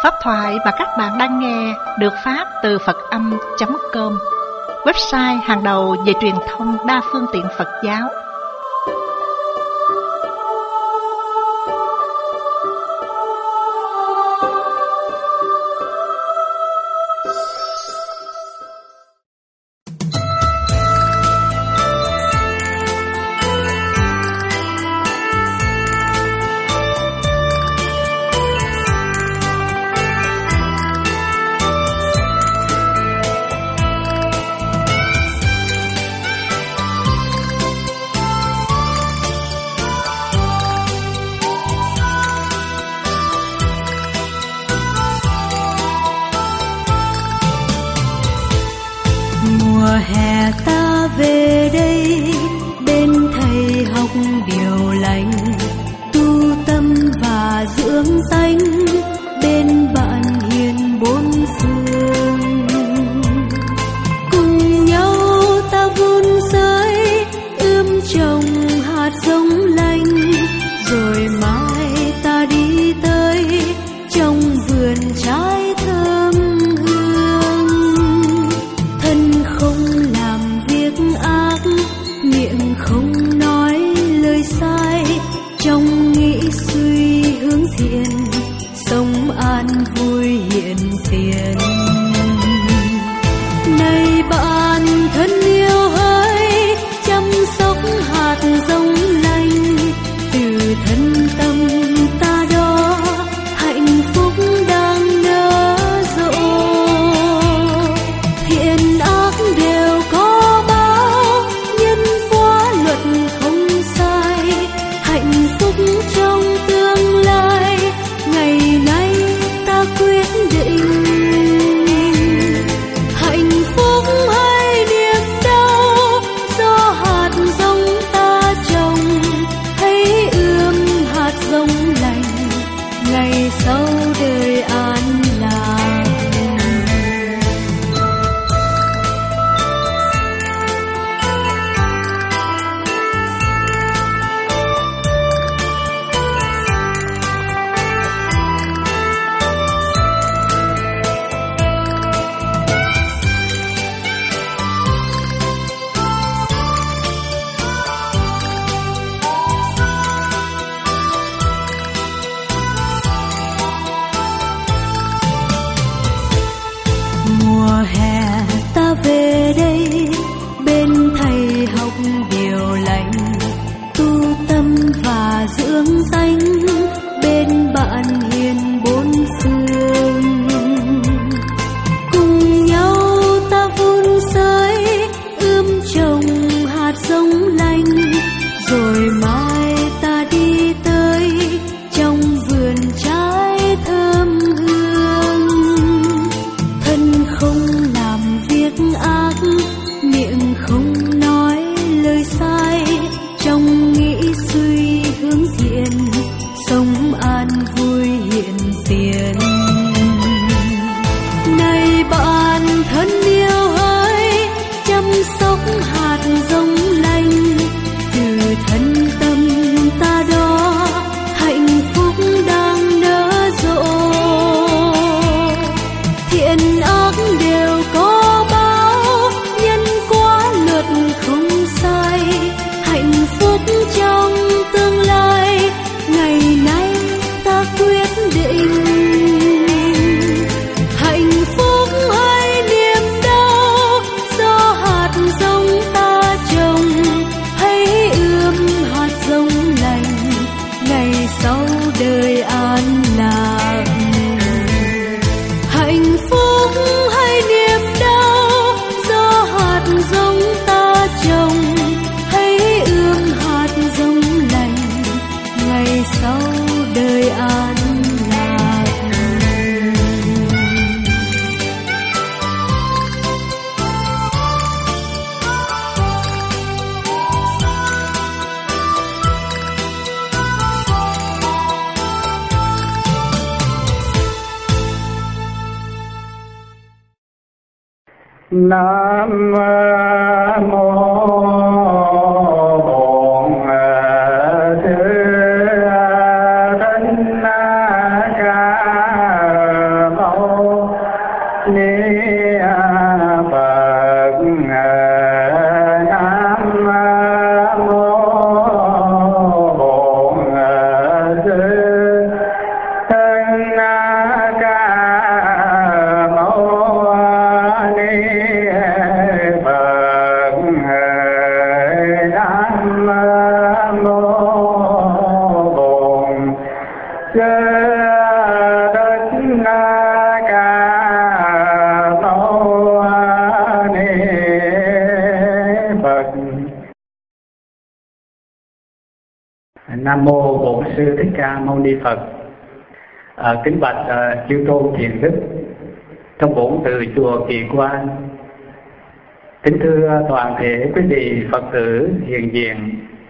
Pháp thoại mà các bạn đang nghe được phát từ Phật-âm.com, website hàng đầu về truyền thông đa phương tiện Phật giáo. Hè ta về đây bên thầy học điều lành, tu tâm và dưỡng tánh bên bạn hiền bốn phương. Cùng nhau ta vun sới ươm trồng hạt giống lành, rồi mai ta đi tới trong vườn trái thơm hương. Thân không làm việc ác, miệng không nói lời sai, trong nghĩ suy hướng thiện, sống an vui hiện tiền. Này bạn thân yêu hỡi, chăm sóc hạt giống lành, từ thân tâm ta đó hạnh phúc đang nở rộ. Thiện ác đều có báo, nhân quả luật không sai, hạnh phúc trong tương lai ngày nay ta quyết định. Hạnh phúc hay niềm đau do hạt giống ta trồng, hãy ươm hạt giống lành ngày sau đời an lạc. Mùa hè ta về đây bên thầy học điều lành, tu tâm và dưỡng tánh bên bạn hiền bốn phương. Cùng nhau ta vun sới ươm trồng hạt giống lành, rồi mai ta đi tới trong vườn trái thơm hương. Thân không làm việc ác, miệng không nói lời sai, trong nghĩ suy hướng thiện, sống an vui hiện tiền. Này bạn thân yêu hỡi, chăm sóc hạt giống lành, từ thân tâm ta đó hạnh phúc đang nở rộ. Thiện ác đều có báo, nhân quả luật không sai, hạnh phúc trong tương lai ngày nay ta quyết định. Hạnh phúc hay niềm đau do hạt giống ta trồng, hãy ươm hạt giống lành ngày sau đời an lạc. Hạnh phúc hay niềm đau do hạt giống ta trồng, hãy ươm hạt giống lành ngày sau đời an lạc. Nam mô Bổn Sư Thích Ca đất ca mâu ni Phật. Nam mô Bổn Sư Thích Ca Mâu Ni Phật. Kính bạch chư tôn thiền đức trong bổn từ chùa Kỳ Quan. Kính thưa toàn thể quý vị Phật tử hiện diện.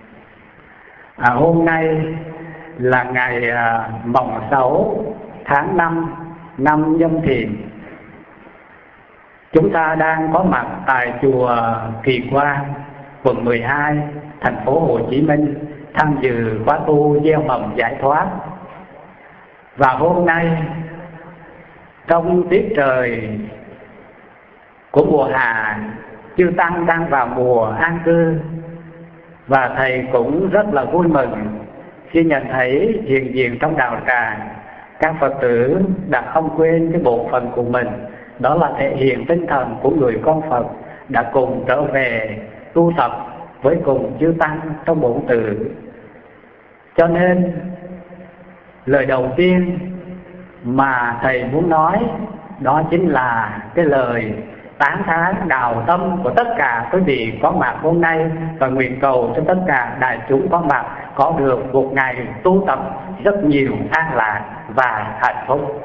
Hôm nay là ngày mồng 6 tháng 5 năm Nhâm Thìn. Chúng ta đang có mặt tại chùa Kỳ Quan, quận 12, thành phố Hồ Chí Minh, tham dự khóa tu gieo mầm giải thoát. Và hôm nay trong tiết trời của mùa hạ, chư tăng đang vào mùa an cư, và thầy cũng rất là vui mừng khi nhận thấy hiện diện trong đạo tràng các Phật tử đã không quên cái bổn phận của mình, đó là thể hiện tinh thần của người con Phật đã cùng trở về tu tập với cùng chư tăng trong bổn tự. Cho nên lời đầu tiên mà thầy muốn nói đó chính là cái lời tán thán đạo tâm của tất cả quý vị có mặt hôm nay, và nguyện cầu cho tất cả đại chúng có mặt có được một ngày tu tập rất nhiều an lạc và hạnh phúc.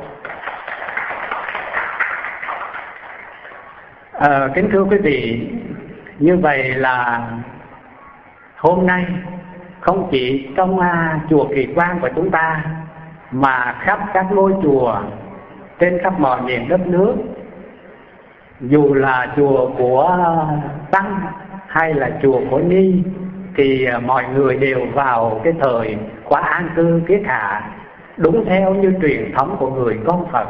Kính thưa quý vị, như vậy là hôm nay không chỉ trong chùa Kỳ Quan của chúng ta, mà khắp các ngôi chùa trên khắp mọi miền đất nước, dù là chùa của Tăng hay là chùa của Ni, thì mọi người đều vào cái thời khóa an cư kiết hạ đúng theo như truyền thống của người con Phật.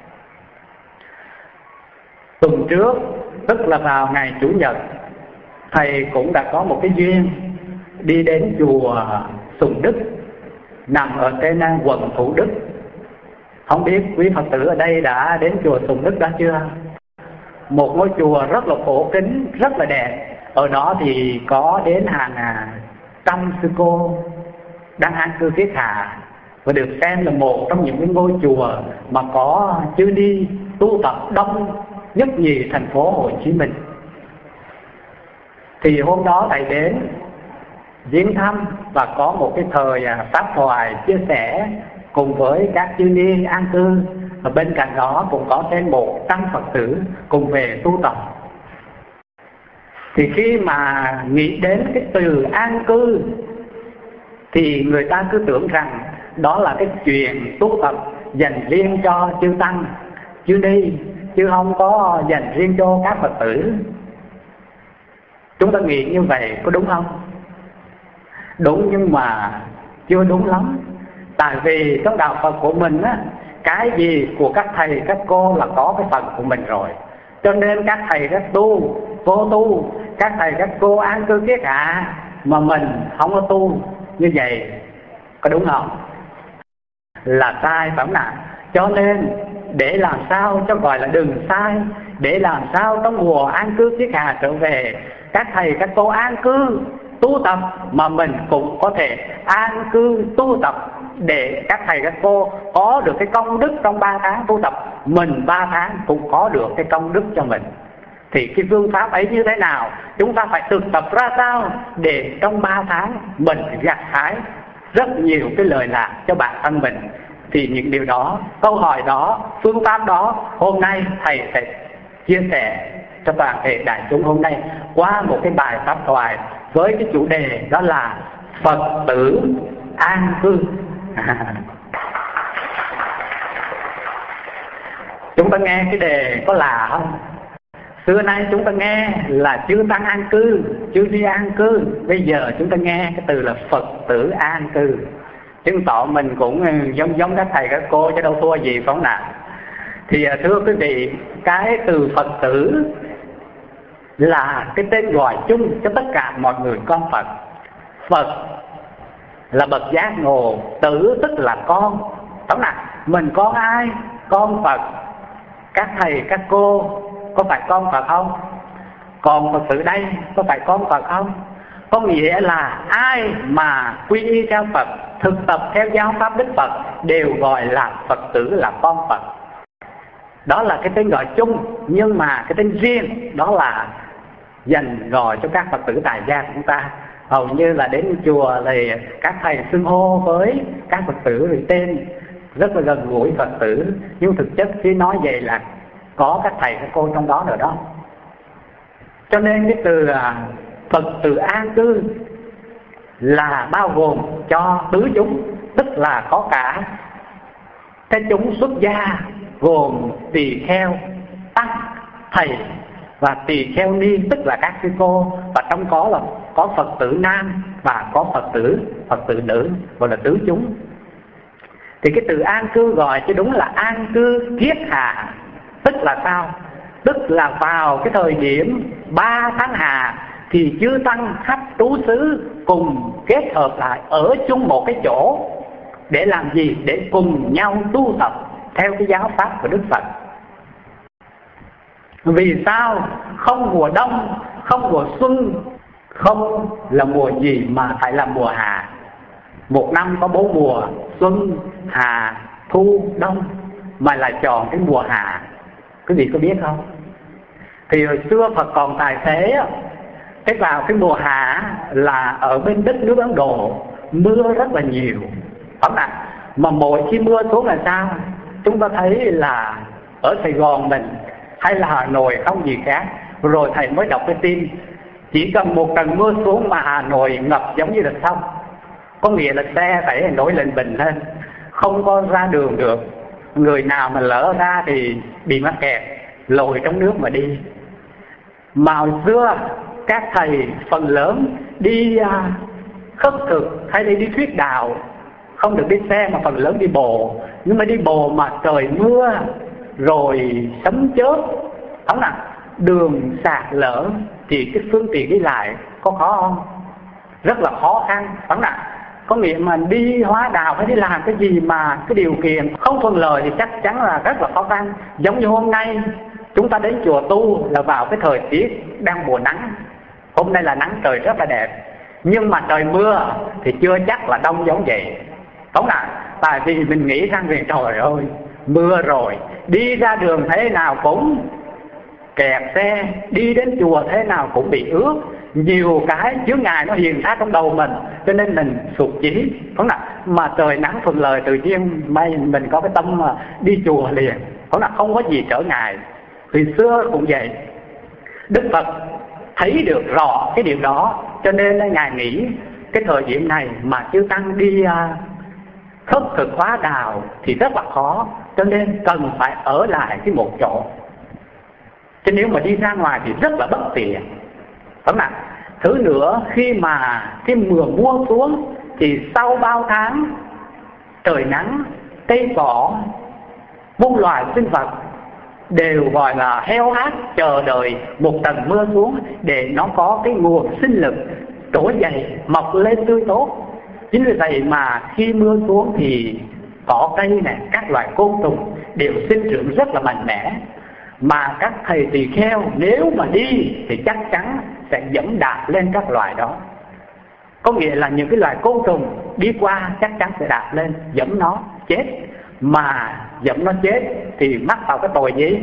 Tuần trước, tức là vào ngày Chủ nhật, thầy cũng đã có một cái duyên đi đến chùa Sùng Đức nằm ở trên quận Thủ Đức. Không biết quý Phật tử ở đây đã đến chùa Sùng Đức đó chưa? Một ngôi chùa rất là cổ kính, rất là đẹp. Ở đó thì có đến hàng trăm sư cô đang an cư kiết hạ, và được xem là một trong những cái ngôi chùa mà có chư ni tu tập đông nhất nhì thành phố Hồ Chí Minh. Thì hôm đó thầy đến viếng thăm và có một cái thời pháp thoại chia sẻ cùng với các chư ni an cư, và bên cạnh đó cũng có thêm 100 Phật tử cùng về tu tập. Thì khi mà nghĩ đến cái từ an cư thì người ta cứ tưởng rằng đó là cái chuyện tu tập dành riêng cho chư tăng, chư ni, chứ không có dành riêng cho các Phật tử. Chúng ta nghĩ như vậy có đúng không? Đúng, nhưng mà chưa đúng lắm. Tại vì trong đạo Phật của mình á, cái gì của các thầy các cô là có cái phần của mình rồi. Cho nên các thầy các tu, cô tu, các thầy các cô an cư kiết hạ, mà mình không có tu như vậy, có đúng không? Là sai, phải không nào? Cho nên để làm sao cho gọi là đừng sai, để làm sao trong mùa an cư kiết hạ trở về, các thầy các cô an cư tu tập mà mình cũng có thể an cư tu tập, để các thầy các cô có được cái công đức trong 3 tháng tu tập, mình 3 tháng cũng có được cái công đức cho mình. Thì cái phương pháp ấy như thế nào? Chúng ta phải thực tập ra sao để trong 3 tháng mình gặt hái rất nhiều cái lợi lạc cho bản thân mình. Thì những điều đó, câu hỏi đó, phương pháp đó, hôm nay thầy sẽ chia sẻ cho toàn thể đại chúng hôm nay qua một cái bài pháp thoại với cái chủ đề đó là Phật tử an cư. Chúng ta nghe cái đề có lạ không? Xưa nay chúng ta nghe là chư tăng an cư, chư ni an cư. Bây giờ chúng ta nghe cái từ là Phật tử an cư, chứng tỏ mình cũng giống các thầy các cô chứ đâu thua gì, phải không nào? Thì thưa quý vị, cái từ Phật tử là cái tên gọi chung cho tất cả mọi người con Phật. Phật là bậc giác ngộ, tử tức là con, phải không nào? Mình con ai? Con Phật. Các thầy các cô có phải con Phật không? Còn Phật tử đây có phải con Phật không? Có nghĩa là ai mà quy y theo Phật, thực tập theo giáo pháp Đức Phật đều gọi là Phật tử, là con Phật. Đó là cái tên gọi chung, nhưng mà cái tên riêng đó là dành gọi cho các Phật tử tại gia của chúng ta. Hầu như là đến chùa thì các thầy xưng hô với các Phật tử với tên rất là gần gũi Phật tử, nhưng thực chất khi nói vậy là có các thầy các cô trong đó nữa đó. Cho nên cái từ Phật tử an cư là bao gồm cho tứ chúng, tức là có cả cái chúng xuất gia gồm tỳ kheo, tăng, thầy và tỳ kheo ni, tức là các sư cô, và trong có là có Phật tử nam và có Phật tử nữ, gọi là tứ chúng. Thì cái từ an cư gọi chứ đúng là an cư kiết hạ, tức là sao? Tức là vào cái thời điểm 3 tháng Hà thì chư tăng khắp trú xứ cùng kết hợp lại ở chung một cái chỗ để làm gì? Để cùng nhau tu tập theo cái giáo pháp của Đức Phật. Vì sao? Không mùa đông, không mùa xuân, không là mùa gì mà phải là mùa hạ. Một năm có 4 mùa: xuân, hạ, thu, đông, mà lại chọn cái mùa hạ. Quý vị có biết không? Thì hồi xưa Phật còn tại thế, cái vào cái mùa hạ là ở bên đất nước Ấn Độ mưa rất là nhiều, phải không? Mà mỗi khi mưa xuống là sao? Chúng ta thấy là ở Sài Gòn mình hay là Hà Nội không gì khác. Rồi thầy mới đọc cái tin chỉ cần một trận mưa xuống mà Hà Nội ngập giống như là sông. Có nghĩa là xe phải nổi lên bình lên, không có ra đường được. Người nào mà lỡ ra thì bị mắc kẹt, lội trong nước mà đi. Mà hồi xưa các thầy phần lớn đi khất thực hay đi thuyết đạo không được đi xe mà phần lớn đi bộ. Nhưng mà đi bộ mà trời mưa rồi sấm chớp, không nào, đường sạt lở thì cái phương tiện đi lại có khó không? Rất là khó khăn, không nào. Có nghĩa mà đi hóa đạo hay đi làm cái gì mà cái điều kiện không thuận lợi thì chắc chắn là rất là khó khăn. Giống như hôm nay chúng ta đến chùa tu là vào cái thời tiết đang mùa nắng. Hôm nay là nắng trời rất là đẹp, nhưng mà trời mưa thì chưa chắc là đông giống vậy, đúng không? Tại vì mình nghĩ rằng về trời ơi mưa rồi, đi ra đường thế nào cũng kẹt xe, đi đến chùa thế nào cũng bị ướt, nhiều cái chướng ngại nó hiện ra trong đầu mình, cho nên mình sụt chí, đúng không? Mà trời nắng thuận lợi tự nhiên mình có cái tâm mà đi chùa liền, đúng không? Không có gì trở ngại. Từ xưa cũng vậy, Đức Phật thấy được rõ cái điều đó, cho nên Ngài nghĩ cái thời điểm này mà chư tăng đi khất thực hóa đạo thì rất là khó, cho nên cần phải ở lại cái một chỗ. Chứ nếu mà đi ra ngoài thì rất là bất tiện, đúng không? Thứ nữa, khi mà cái mùa mưa xuống thì sau bao tháng trời nắng, cây cỏ, muôn loài sinh vật đều gọi là heo hát chờ đợi một trận mưa xuống để nó có cái nguồn sinh lực trỗi dậy, mọc lên tươi tốt. Chính vì vậy mà khi mưa xuống thì cỏ cây này, các loài côn trùng đều sinh trưởng rất là mạnh mẽ. Mà các thầy tỳ kheo nếu mà đi thì chắc chắn sẽ dẫm đạp lên các loài đó. Có nghĩa là những cái loài côn trùng đi qua chắc chắn sẽ đạp lên, dẫm nó chết. Mà dẫm nó chết thì mắc vào cái tội gì?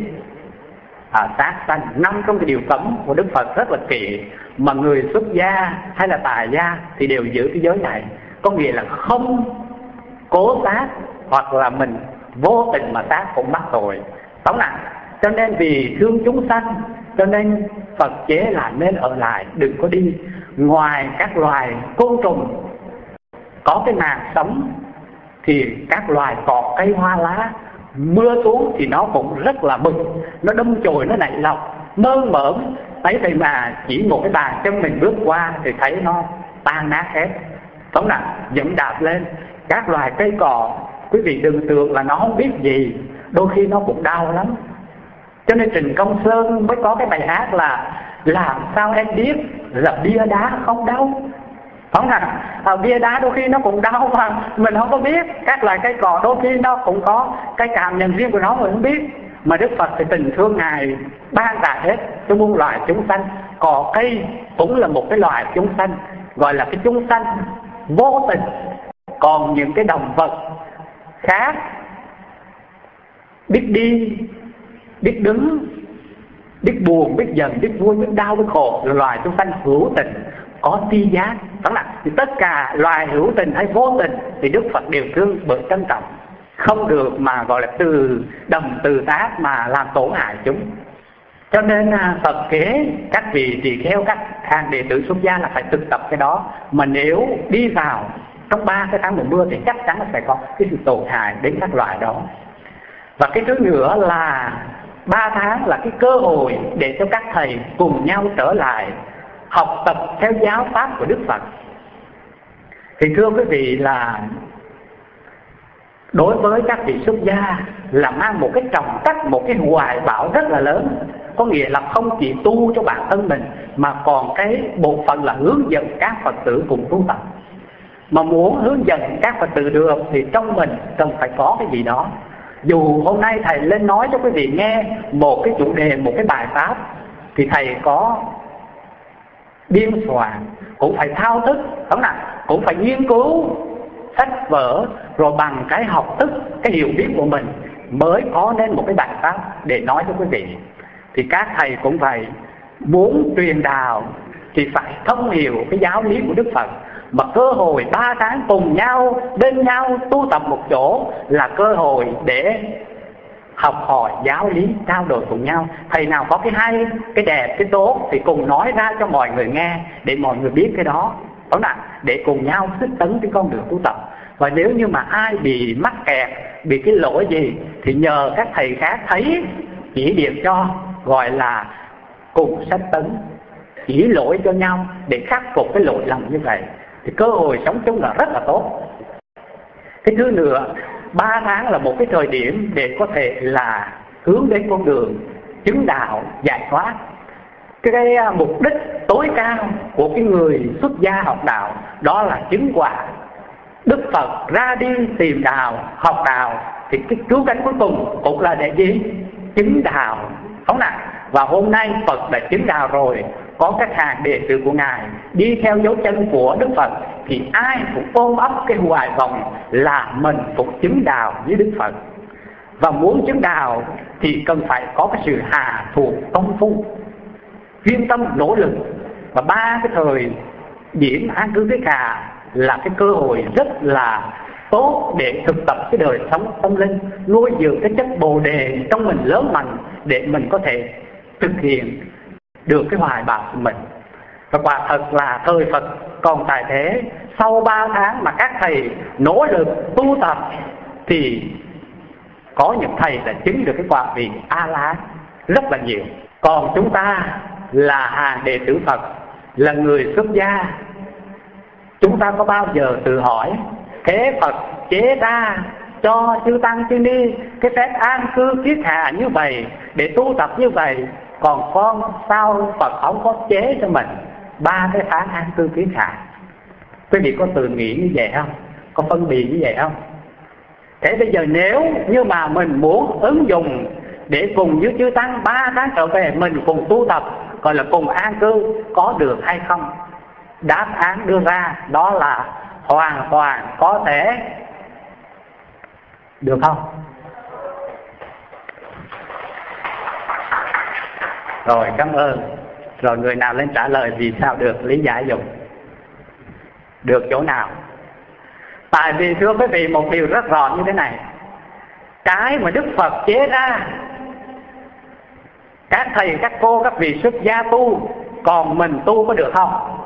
Sát sanh. Nằm trong cái điều cấm của Đức Phật rất là kỹ. Mà người xuất gia hay là tài gia thì đều giữ cái giới này. Có nghĩa là không cố sát, hoặc là mình vô tình mà sát cũng mắc tội, đúng không? Cho nên vì thương chúng sanh, cho nên Phật chế là nên ở lại, đừng có đi. Ngoài các loài côn trùng có cái mạng sống thì các loài cỏ cây hoa lá mưa xuống thì nó cũng rất là mừng, nó đâm chồi, nó nảy lọc, mơn mởn. Thấy thì mà chỉ một cái bàn chân mình bước qua thì thấy nó tan nát hết, đúng không? Dẫm đạp lên các loài cây cỏ, quý vị đừng tưởng là nó không biết gì, đôi khi nó cũng đau lắm. Cho nên Trịnh Công Sơn mới có cái bài hát là làm sao em biết là bia đá không đau, không à? Bia đá đôi khi nó cũng đau mà mình không có biết. Các loài cây cỏ đôi khi nó cũng có cái cảm nhận riêng của nó, mình không biết. Mà Đức Phật thì tình thương Ngài ban rải hết cho muôn loài chúng sanh. Cỏ cây cũng là một cái loài chúng sanh, gọi là cái chúng sanh vô tình. Còn những cái động vật khác biết đi, biết đứng, biết buồn, biết giận, biết vui, biết đau, biết khổ, là loài chúng sanh hữu tình, có tri giác. Tức là thì tất cả loài hữu tình hay vô tình thì Đức Phật đều thương bởi trân trọng, không được mà gọi là từ đầm từ tác mà làm tổn hại chúng. Cho nên Phật kế các vị tỳ kheo, các hàng đệ tử xuất gia là phải thực tập cái đó. Mà nếu đi vào trong 3 cái tháng mùa mưa thì chắc chắn là sẽ có cái sự tổn hại đến các loài đó. Và cái thứ nữa là 3 tháng là cái cơ hội để cho các thầy cùng nhau trở lại học tập theo giáo pháp của Đức Phật. Thì thưa quý vị là đối với các vị xuất gia là mang một cái trọng trách, một cái hoài bão rất là lớn. Có nghĩa là không chỉ tu cho bản thân mình mà còn cái bộ phận là hướng dẫn các Phật tử cùng tu tập. Mà muốn hướng dẫn các Phật tử được thì trong mình cần phải có cái gì đó. Dù hôm nay thầy lên nói cho quý vị nghe một cái chủ đề, một cái bài pháp, thì thầy có biên soạn, cũng phải thao thức, đúng không? Cũng phải nghiên cứu sách vở, rồi bằng cái học thức, cái hiểu biết của mình mới có nên một cái bài pháp để nói cho quý vị. Thì các thầy cũng phải muốn truyền đạo thì phải thông hiểu cái giáo lý của Đức Phật. Mà cơ hội 3 tháng cùng nhau, bên nhau tu tập một chỗ là cơ hội để học hỏi giáo lý, trao đổi cùng nhau. Thầy nào có cái hay, cái đẹp, cái tốt thì cùng nói ra cho mọi người nghe, để mọi người biết cái đó, đúng không? Để cùng nhau xích tấn cái con đường tu tập. Và nếu như mà ai bị mắc kẹt, bị cái lỗi gì thì nhờ các thầy khác thấy, chỉ điểm cho, gọi là cùng xích tấn, chỉ lỗi cho nhau để khắc phục cái lỗi lầm như vậy. Thì cơ hội sống chung là rất là tốt. Cái thứ nữa, 3 tháng là một cái thời điểm để có thể là hướng đến con đường chứng đạo, giải thoát. Cái mục đích tối cao của cái người xuất gia học đạo đó là chứng quả. Đức Phật ra đi tìm đạo, học đạo, thì cái cứu cánh cuối cùng cũng là để gì? Chứng đạo, không nào? Và hôm nay Phật đã chứng đạo rồi, có các hàng đệ tử của Ngài đi theo dấu chân của Đức Phật, thì ai cũng ôm ấp cái hoài vọng là mình cũng chứng đạo với Đức Phật. Và muốn chứng đạo thì cần phải có cái sự hà thuộc công phu, chuyên tâm nỗ lực. Và 3 cái thời điểm an cư Thế Khả là cái cơ hội rất là tốt để thực tập cái đời sống tâm linh, nuôi dưỡng cái chất bồ đề trong mình lớn mạnh để mình có thể thực hiện được cái hoài bão của mình. Và quả thật là thời Phật còn tại thế, sau 3 tháng mà các thầy nỗ lực tu tập thì có những thầy đã chứng được cái quả vị A-la rất là nhiều. Còn chúng ta là hàng đệ tử Phật, là người xuất gia, chúng ta có bao giờ tự hỏi thế Phật chế ra cho chư tăng chư ni cái phép an cư kiết hạ như vậy, để tu tập như vậy, còn con sao Phật không có chế cho mình 3 cái tháng an cư kiết hạ? Quý vị có tự nghĩ như vậy không? Có phân biệt như vậy không? Thế bây giờ nếu như mà mình muốn ứng dụng để cùng với chư tăng 3 tháng trở về mình cùng tu tập, gọi là cùng an cư, có được hay không? Đáp án đưa ra đó là hoàn toàn có thể. Được không? Rồi, cảm ơn. Rồi người nào lên trả lời vì sao được, lý giải dùng. Được chỗ nào? Tại vì thưa quý vị một điều rất rõ như thế này, cái mà Đức Phật chế ra, các thầy, các cô, các vị xuất gia tu, còn mình tu có được không?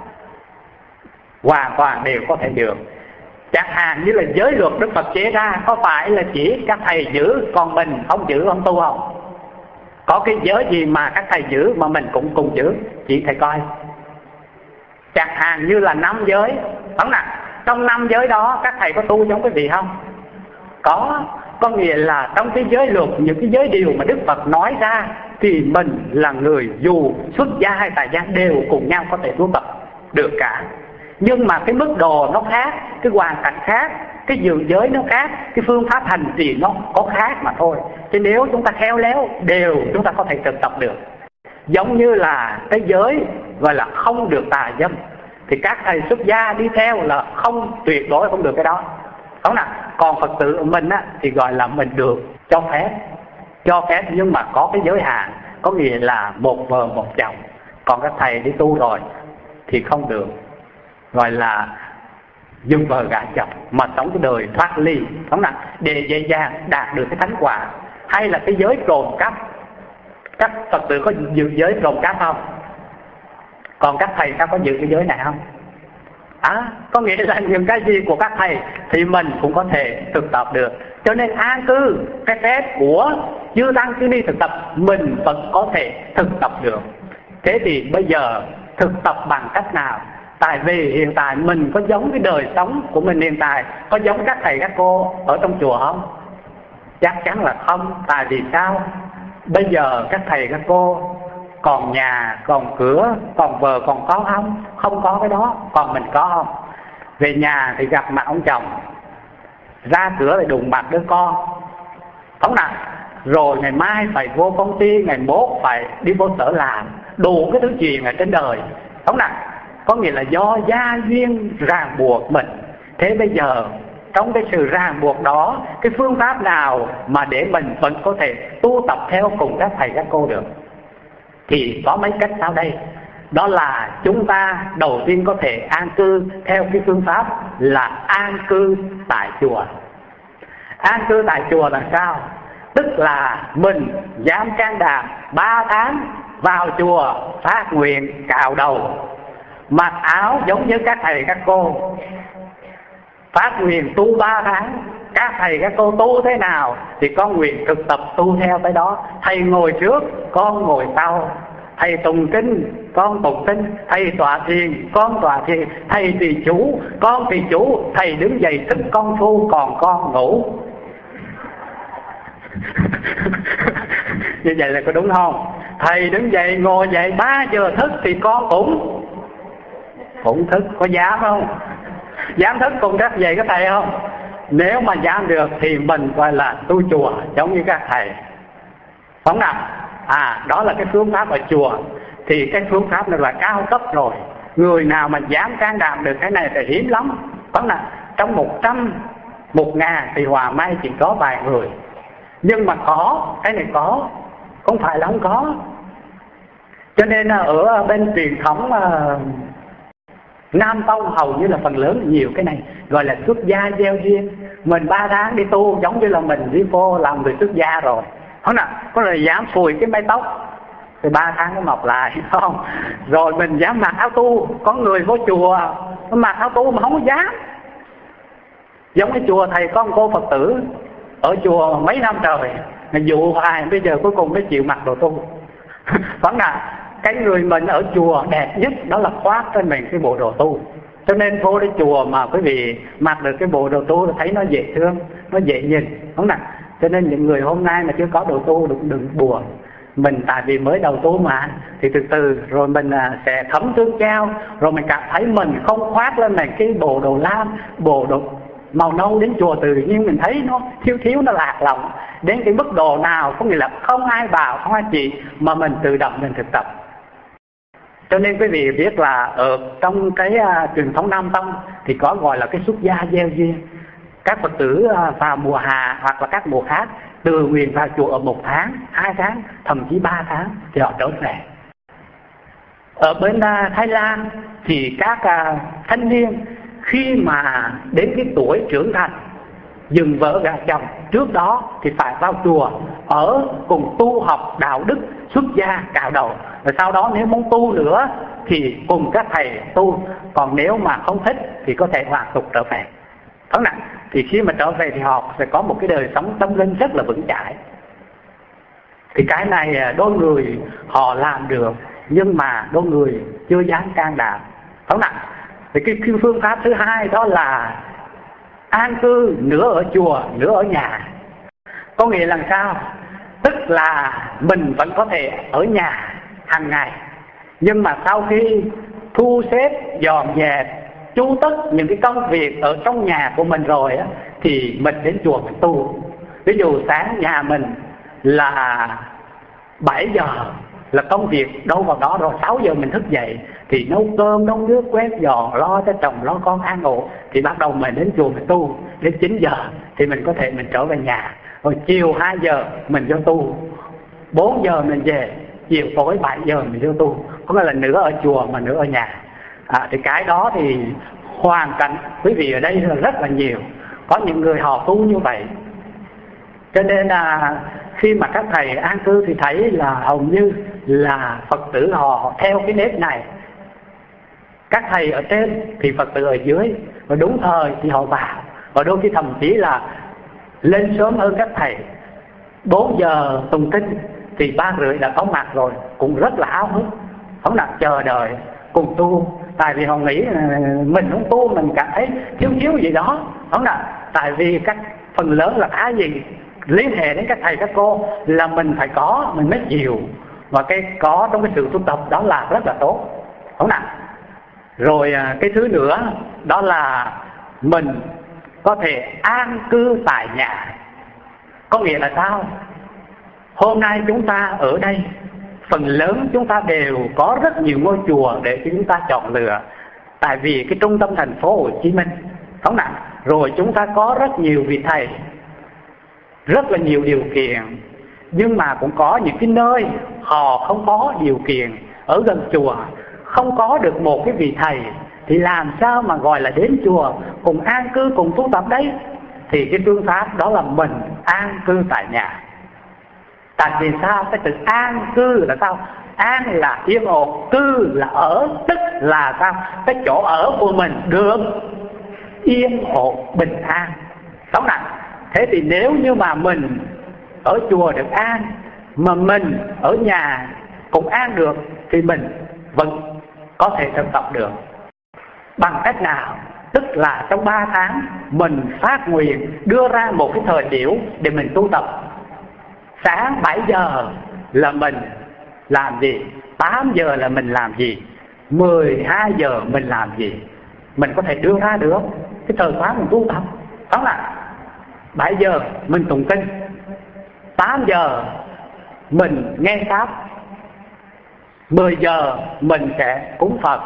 Hoàn toàn đều có thể được. Chẳng hạn như là giới luật Đức Phật chế ra, có phải là chỉ các thầy giữ còn mình không giữ, không tu không? Có cái giới gì mà các thầy giữ mà mình cũng cùng giữ? Chỉ thầy coi. Chẳng hạn như là 5 giới, đúng nào? Trong 5 giới đó các thầy có tu giống cái gì không? Có nghĩa là trong cái giới luật, những cái giới điều mà Đức Phật nói ra thì mình là người dù xuất gia hay tại gia đều cùng nhau có thể tu tập được cả. Nhưng mà cái mức độ nó khác, cái hoàn cảnh khác, cái giữ giới nó khác, cái phương pháp hành trì nó có khác mà thôi. Chứ nếu chúng ta khéo léo đều chúng ta có thể thực tập được. Giống như là cái giới gọi là không được tà dâm, thì các thầy xuất gia đi theo là không, tuyệt đối không được cái đó, đúng nào? Còn Phật tử mình á thì gọi là mình được cho phép nhưng mà có cái giới hạn, có nghĩa là một vợ một chồng. Còn các thầy đi tu rồi thì không được, gọi là dừng vợ gả chồng mà sống cái đời thoát ly, đúng nào? Để dễ dàng đạt được cái thánh quả. Hay là cái giới trộm cắp, các Phật tử có giữ giới trộm cắp không? Còn các thầy có giữ cái giới này không? Có nghĩa là những cái gì của các thầy thì mình cũng có thể thực tập được. Cho nên an cư, cái phép của chư tăng chư ni thực tập mình vẫn có thể thực tập được. Thế thì bây giờ thực tập bằng cách nào? Tại vì hiện tại mình có giống cái đời sống của mình hiện tại, có giống các thầy các cô ở trong chùa không? Chắc chắn là không. Tại vì sao? Bây giờ các thầy các cô còn nhà, còn cửa, còn vợ, còn có không? Không có cái đó. Còn mình có không? Về nhà thì gặp mặt ông chồng, ra cửa thì đụng mặt đứa con, không nào? Rồi ngày mai phải vô công ty, ngày mốt phải đi vô sở làm, đủ cái thứ chuyện ở trên đời, không nào? Có nghĩa là do gia duyên ràng buộc mình. Thế bây giờ trong cái sự ràng buộc đó, cái phương pháp nào mà để mình vẫn có thể tu tập theo cùng các thầy các cô được? Thì có mấy cách sau đây. Đó là chúng ta đầu tiên có thể an cư theo cái phương pháp là an cư tại chùa. An cư tại chùa là sao? Tức là mình dám can đảm 3 tháng vào chùa phát nguyện cạo đầu, mặc áo giống như các thầy các cô, phát nguyện tu 3 tháng. Các thầy các cô tu thế nào thì con nguyện thực tập tu theo tới đó. Thầy ngồi trước, con ngồi sau. Thầy tụng kinh, con tụng kinh. Thầy tọa thiền, con tọa thiền. Thầy trì chú, con trì chú. Thầy đứng dậy thức con phu, còn con ngủ. Như vậy là có đúng không? Thầy đứng dậy ngồi dậy 3 giờ thức thì con cũng thức. Có dám không? Dám thức cùng các vậy các thầy không? Nếu mà dám được thì mình gọi là tu chùa giống như các thầy, không nào? Đó là cái phương pháp ở chùa. Thì cái phương pháp này là cao cấp rồi. Người nào mà dám can đảm được cái này thì hiếm lắm. Có là trong 100, 1000 thì hòa may chỉ có vài người. Nhưng mà có, cái này có, không phải là không có. Cho nên ở bên truyền thống Nam Tông hầu như là phần lớn nhiều cái này gọi là xuất gia gieo duyên. Mình 3 tháng đi tu giống như là mình đi vô làm người xuất gia rồi, không nào? Có là dám phùi cái mái tóc thì 3 tháng nó mọc lại, không? Rồi mình dám mặc áo tu. Có người vô chùa nó mặc áo tu mà không có dám. Giống cái chùa thầy con cô Phật tử ở chùa mấy năm trời, mà dụ hoài bây giờ cuối cùng mới chịu mặc đồ tu. Vẫn là cái người mình ở chùa đẹp nhất đó là khoác trên mình cái bộ đồ tu. Cho nên vô đến chùa mà quý vị mặc được cái bộ đồ tu thấy nó dễ thương, nó dễ nhìn, đúng không? Cho nên những người hôm nay mà chưa có đồ tu đừng buồn. Mình tại vì mới đầu tu mà, thì từ từ rồi mình sẽ thấm tương trao. Rồi mình cảm thấy mình không khoác lên mình cái bộ đồ lam, bộ đồ màu nâu đến chùa, tự nhiên mình thấy nó thiếu nó lạc lòng. Đến cái mức độ nào có nghĩa là không ai bảo, không ai chỉ, mà mình tự động mình thực tập. Cho nên quý vị biết là ở trong cái truyền thống Nam Tông thì có gọi là cái xuất gia gieo duyên. Các Phật tử vào mùa hạ hoặc là các mùa khác tự nguyện vào chùa ở 1 tháng, 2 tháng, thậm chí 3 tháng thì họ trở về. Ở bên Thái Lan thì các thanh niên khi mà đến cái tuổi trưởng thành dừng vợ gả chồng, trước đó thì phải vào chùa ở cùng tu học đạo đức, xuất gia cạo đầu. Rồi sau đó nếu muốn tu nữa thì cùng các thầy tu. Còn nếu mà không thích thì có thể hoàn tục trở về. Đúng không? Thì khi mà trở về thì họ sẽ có một cái đời sống tâm linh rất là vững chãi. Thì cái này đôi người họ làm được, nhưng mà đôi người chưa dám can đảm. Đúng không? Thì cái phương pháp thứ hai đó là an cư nửa ở chùa, nửa ở nhà. Có nghĩa là sao? Tức là mình vẫn có thể ở nhà hàng ngày, nhưng mà sau khi thu xếp, dọn dẹp, chu tất những cái công việc ở trong nhà của mình rồi á, thì mình đến chùa mình tu. Ví dụ sáng nhà mình là 7 giờ là công việc đâu vào đó rồi. 6 giờ mình thức dậy thì nấu cơm, nấu nước, quét dọn, lo cho chồng, lo con ăn ngủ, thì bắt đầu mình đến chùa mình tu. Đến 9 giờ thì mình có thể mình trở về nhà, rồi chiều 2 giờ mình vô tu, 4 giờ mình về, chiều tối 7 giờ mình vô tu. Có nghĩa là nửa ở chùa mà nửa ở nhà. Thì cái đó thì hoàn cảnh quý vị ở đây là rất là nhiều. Có những người họ tu như vậy. Cho nên là khi mà các thầy an cư thì thấy là hầu như là Phật tử họ theo cái nếp này. Các thầy ở trên thì Phật tử ở dưới, và đúng thời thì họ vào, và đôi khi thậm chí là lên sớm hơn các thầy. 4 giờ tụng kinh thì 3 rưỡi đã có mặt rồi, cũng rất là háo hức, không là chờ đợi cùng tu. Tại vì họ nghĩ mình không tu mình cảm thấy thiếu gì đó, không là tại vì các phần lớn là cái gì liên hệ đến các thầy các cô là mình phải có, mình mới chịu, và cái có trong cái sự tu tập đó là rất là tốt, không nào. Rồi cái thứ nữa đó là mình có thể an cư tại nhà. Có nghĩa là sao? Hôm nay chúng ta ở đây, phần lớn chúng ta đều có rất nhiều ngôi chùa để chúng ta chọn lựa. Tại vì cái trung tâm thành phố Hồ Chí Minh, không nào. Rồi chúng ta có rất nhiều vị thầy, rất là nhiều điều kiện. Nhưng mà cũng có những cái nơi họ không có điều kiện, ở gần chùa không có được một cái vị thầy, thì làm sao mà gọi là đến chùa cùng an cư cùng tu tập đấy? Thì cái phương pháp đó là mình an cư tại nhà. Tại vì sao? Cái từ an cư là sao? An là yên ổn, cư là ở, tức là sao? Cái chỗ ở của mình được yên ổn, bình an, sống nào. Thế thì nếu như mà mình ở chùa được an, mà mình ở nhà cũng an được, thì mình vẫn có thể thực tập được. Bằng cách nào? Tức là trong 3 tháng mình phát nguyện đưa ra một cái thời điểm để mình tu tập. Sáng 7 giờ là mình làm gì, 8 giờ là mình làm gì, 12 giờ mình làm gì. Mình có thể đưa ra được cái thời khóa mình tu tập. Đó là 7 giờ mình tụng kinh, 8 giờ mình nghe pháp, 10 giờ mình sẽ cúng Phật,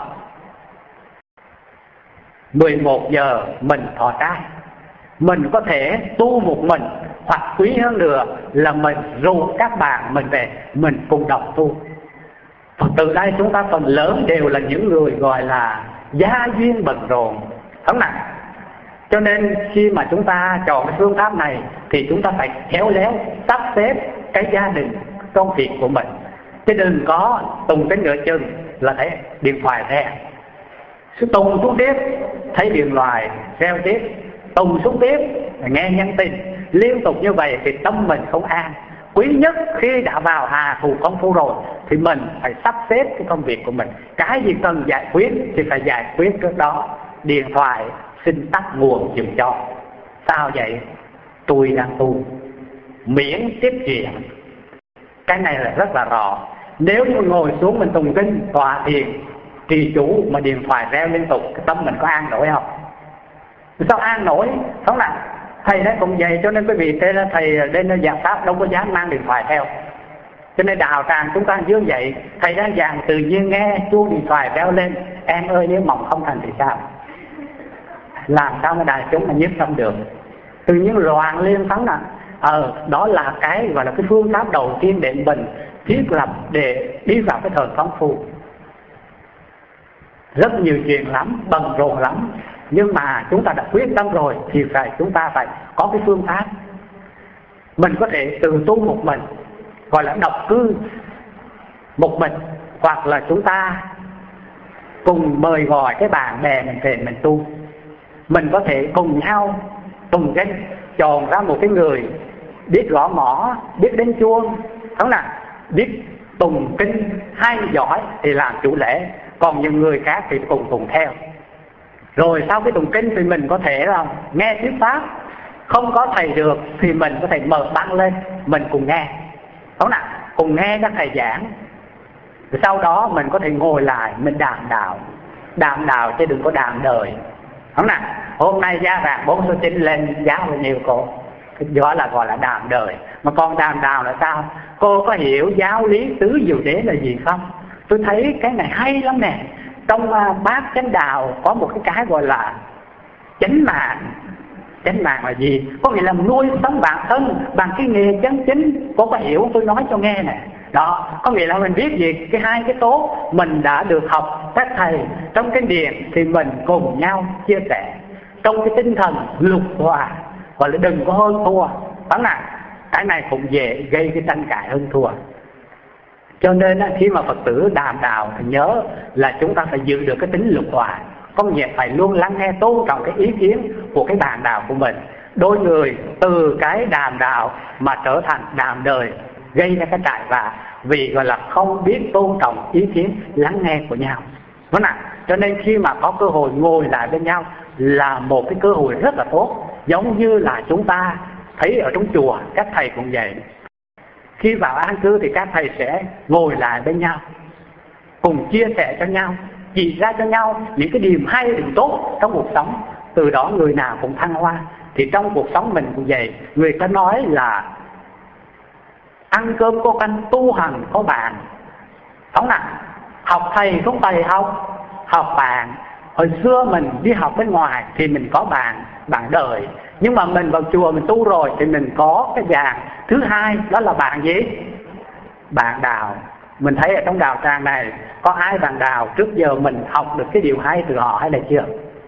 11 giờ mình thọ trai. Mình có thể tu một mình, hoặc quý hơn nữa là mình rủ các bạn mình về, mình cùng đọc tu. Phật tử đây chúng ta phần lớn đều là những người gọi là gia duyên bận rộn, không nào. Cho nên khi mà chúng ta chọn cái phương pháp này thì chúng ta phải khéo léo sắp xếp cái gia đình công việc của mình, chứ đừng có tùng cái nửa chừng là thấy điện thoại reo, tùng xuống tiếp thấy điện thoại reo tiếp, tùng xuống tiếp nghe nhắn tin, liên tục như vậy thì tâm mình không an. Quý nhất khi đã vào hà thủ công phu rồi thì mình phải sắp xếp cái công việc của mình. Cái gì cần giải quyết thì phải giải quyết trước đó. Điện thoại xin tắt nguồn dùm cho. Sao vậy? Tôi đang tu, miễn tiếp chuyện. Cái này là rất là rõ. Nếu như ngồi xuống mình tùng kinh tọa thiền trì chú mà điện thoại reo liên tục, cái tâm mình có an nổi không? Sao an nổi? Không nào. Thầy đấy cũng vậy, cho nên quý vị thế là thầy đến nơi giảng pháp đâu có dám mang điện thoại theo. Cho nên đạo tràng chúng ta như vậy, thầy đang giảng tự nhiên nghe chuông điện thoại reo lên, em ơi nếu mộng không thành thì sao? Làm sao mà đại chúng mà nhiếp tâm được? Tự nhiên loạn lên phán nè. Đó là cái gọi là cái phương pháp đầu tiên để mình thiết lập để đi vào cái thời công phu. Rất nhiều chuyện lắm, bận rộn lắm, nhưng mà chúng ta đã quyết tâm rồi thì chúng ta phải có cái phương pháp. Mình có thể tự tu một mình, gọi là độc cư một mình, hoặc là chúng ta cùng mời gọi cái bạn bè mình về mình tu. Mình có thể cùng nhau tùng kinh, chọn ra một cái người biết gõ mõ, biết đánh chuông, đúng là biết tùng kinh hay giỏi thì làm chủ lễ, còn những người khác thì cùng tùng theo. Rồi sau cái tùng kinh thì mình có thể là nghe thuyết pháp. Không có thầy được thì mình có thể mở băng lên, mình cùng nghe, đúng không? Cùng nghe các thầy giảng. Rồi sau đó mình có thể ngồi lại, mình đàm đạo chứ đừng có đàm đời, đúng không? Hôm nay giá vàng 4 số 9 lên giá bao nhiêu cô? Đó là gọi là đàm đời. Mà còn đàm đạo là sao? Cô có hiểu giáo lý tứ diệu đế là gì không? Tôi thấy cái này hay lắm nè. Trong bát chánh đạo có một cái gọi là chánh mạng. Chánh mạng là gì? Có nghĩa là nuôi sống bản thân bằng cái nghề chân chính. Cô có hiểu tôi nói cho nghe nè. Đó, có nghĩa là mình biết gì? Cái hai cái tốt mình đã được học các thầy trong cái điện thì mình cùng nhau chia sẻ trong cái tinh thần lục hòa, gọi là đừng có hơn thua. Đó là cái này cũng dễ gây cái tranh cãi hơn thua. Cho nên khi mà Phật tử đàm đạo thì nhớ là chúng ta phải giữ được cái tính lục hòa, có nghĩa phải luôn lắng nghe tôn trọng cái ý kiến của cái bạn đạo của mình. Đôi người từ cái đàm đạo mà trở thành đàm đời, gây ra cái trại vạ vì gọi là không biết tôn trọng ý kiến lắng nghe của nhau. Đúng không? Cho nên khi mà có cơ hội ngồi lại bên nhau là một cái cơ hội rất là tốt. Giống như là chúng ta thấy ở trong chùa các thầy cũng vậy. Khi vào an cư thì các thầy sẽ ngồi lại bên nhau, cùng chia sẻ cho nhau, chỉ ra cho nhau những cái điểm hay, điểm tốt trong cuộc sống. Từ đó người nào cũng thăng hoa. Thì trong cuộc sống mình cũng vậy. Người ta nói là ăn cơm có canh, tu hành có bạn. Không nào? Học thầy không thầy học bạn. Hồi xưa mình đi học bên ngoài thì mình có bạn đời. Nhưng mà mình vào chùa mình tu rồi thì mình có cái dạng thứ hai, đó là bạn gì? Bạn đạo. Mình thấy ở trong đạo tràng này có ai bạn đạo trước giờ mình học được cái điều hay từ họ hay là chưa?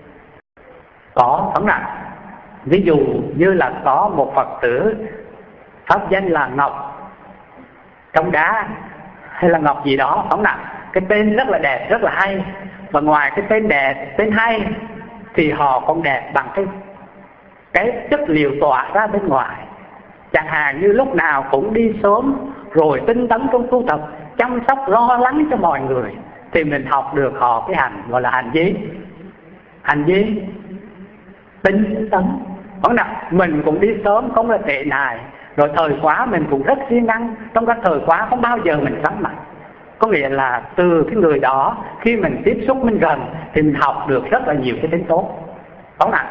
Có, không nào? Ví dụ như là có một Phật tử pháp danh là Ngọc Trong Đá hay là Ngọc gì đó, không nào? Cái tên rất là đẹp, rất là hay. Và ngoài cái tên đẹp, tên hay thì họ còn đẹp bằng cái chất liệu tỏa ra bên ngoài. Chẳng hạn như lúc nào cũng đi sớm, rồi tinh tấn trong tu tập, chăm sóc lo lắng cho mọi người, thì mình học được họ cái hành gọi là hành gì? Hành gì? Tinh tấn. Không nào? Mình cũng đi sớm không là tệ này. Rồi thời khóa mình cũng rất siêng năng. Trong các thời khóa không bao giờ mình vắng mặt. Có nghĩa là từ cái người đó, khi mình tiếp xúc mình gần thì mình học được rất là nhiều cái tính tốt. Đúng không?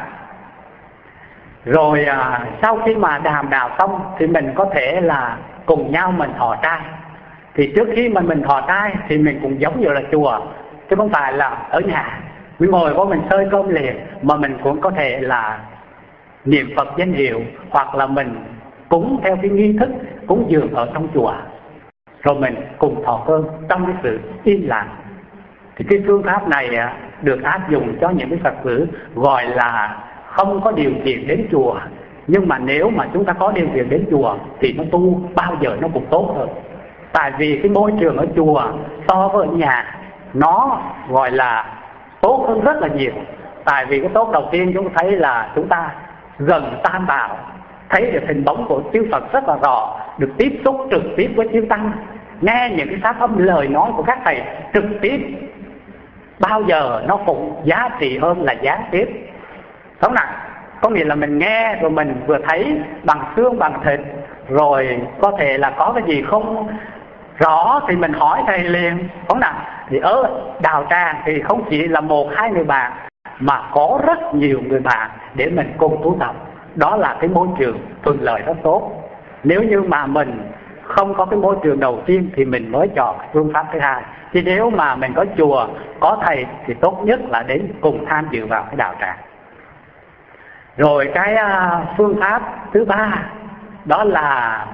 Rồi sau khi mà đàm đạo xong thì mình có thể là cùng nhau mình thọ trai. Thì trước khi mà mình thọ trai thì mình cũng giống như là chùa, chứ không phải là ở nhà mình ngồi có mình xơi cơm liền, mà mình cũng có thể là niệm Phật danh hiệu, hoặc là mình cúng theo cái nghi thức cúng dường ở trong chùa, rồi mình cùng thọ cơm trong cái sự im lặng. Thì cái phương pháp này được áp dụng cho những cái Phật tử gọi là không có điều kiện đến chùa. Nhưng mà nếu mà chúng ta có điều kiện đến chùa thì nó tu bao giờ nó cũng tốt hơn. Tại vì cái môi trường ở chùa so với ở nhà nó gọi là tốt hơn rất là nhiều. Tại vì cái tốt đầu tiên chúng ta thấy là chúng ta gần Tam Bảo, thấy được hình bóng của chư Phật rất là rõ, được tiếp xúc trực tiếp với chư Tăng, nghe những cái pháp âm lời nói của các thầy trực tiếp, bao giờ nó cũng giá trị hơn là gián tiếp. Đúng không? Có nghĩa là mình nghe rồi mình vừa thấy bằng xương bằng thịt, rồi có thể là có cái gì không rõ thì mình hỏi thầy liền. Đúng không? Thì ở đạo tràng thì không chỉ là một hai người bạn, mà có rất nhiều người bạn để mình cùng tu tập. Đó là cái môi trường thuận lợi rất tốt. Nếu như mà mình không có cái môi trường đầu tiên thì mình mới chọn phương pháp thứ hai. Thì nếu mà mình có chùa, có thầy thì tốt nhất là đến cùng tham dự vào cái đạo tràng. Rồi cái phương pháp thứ ba, đó là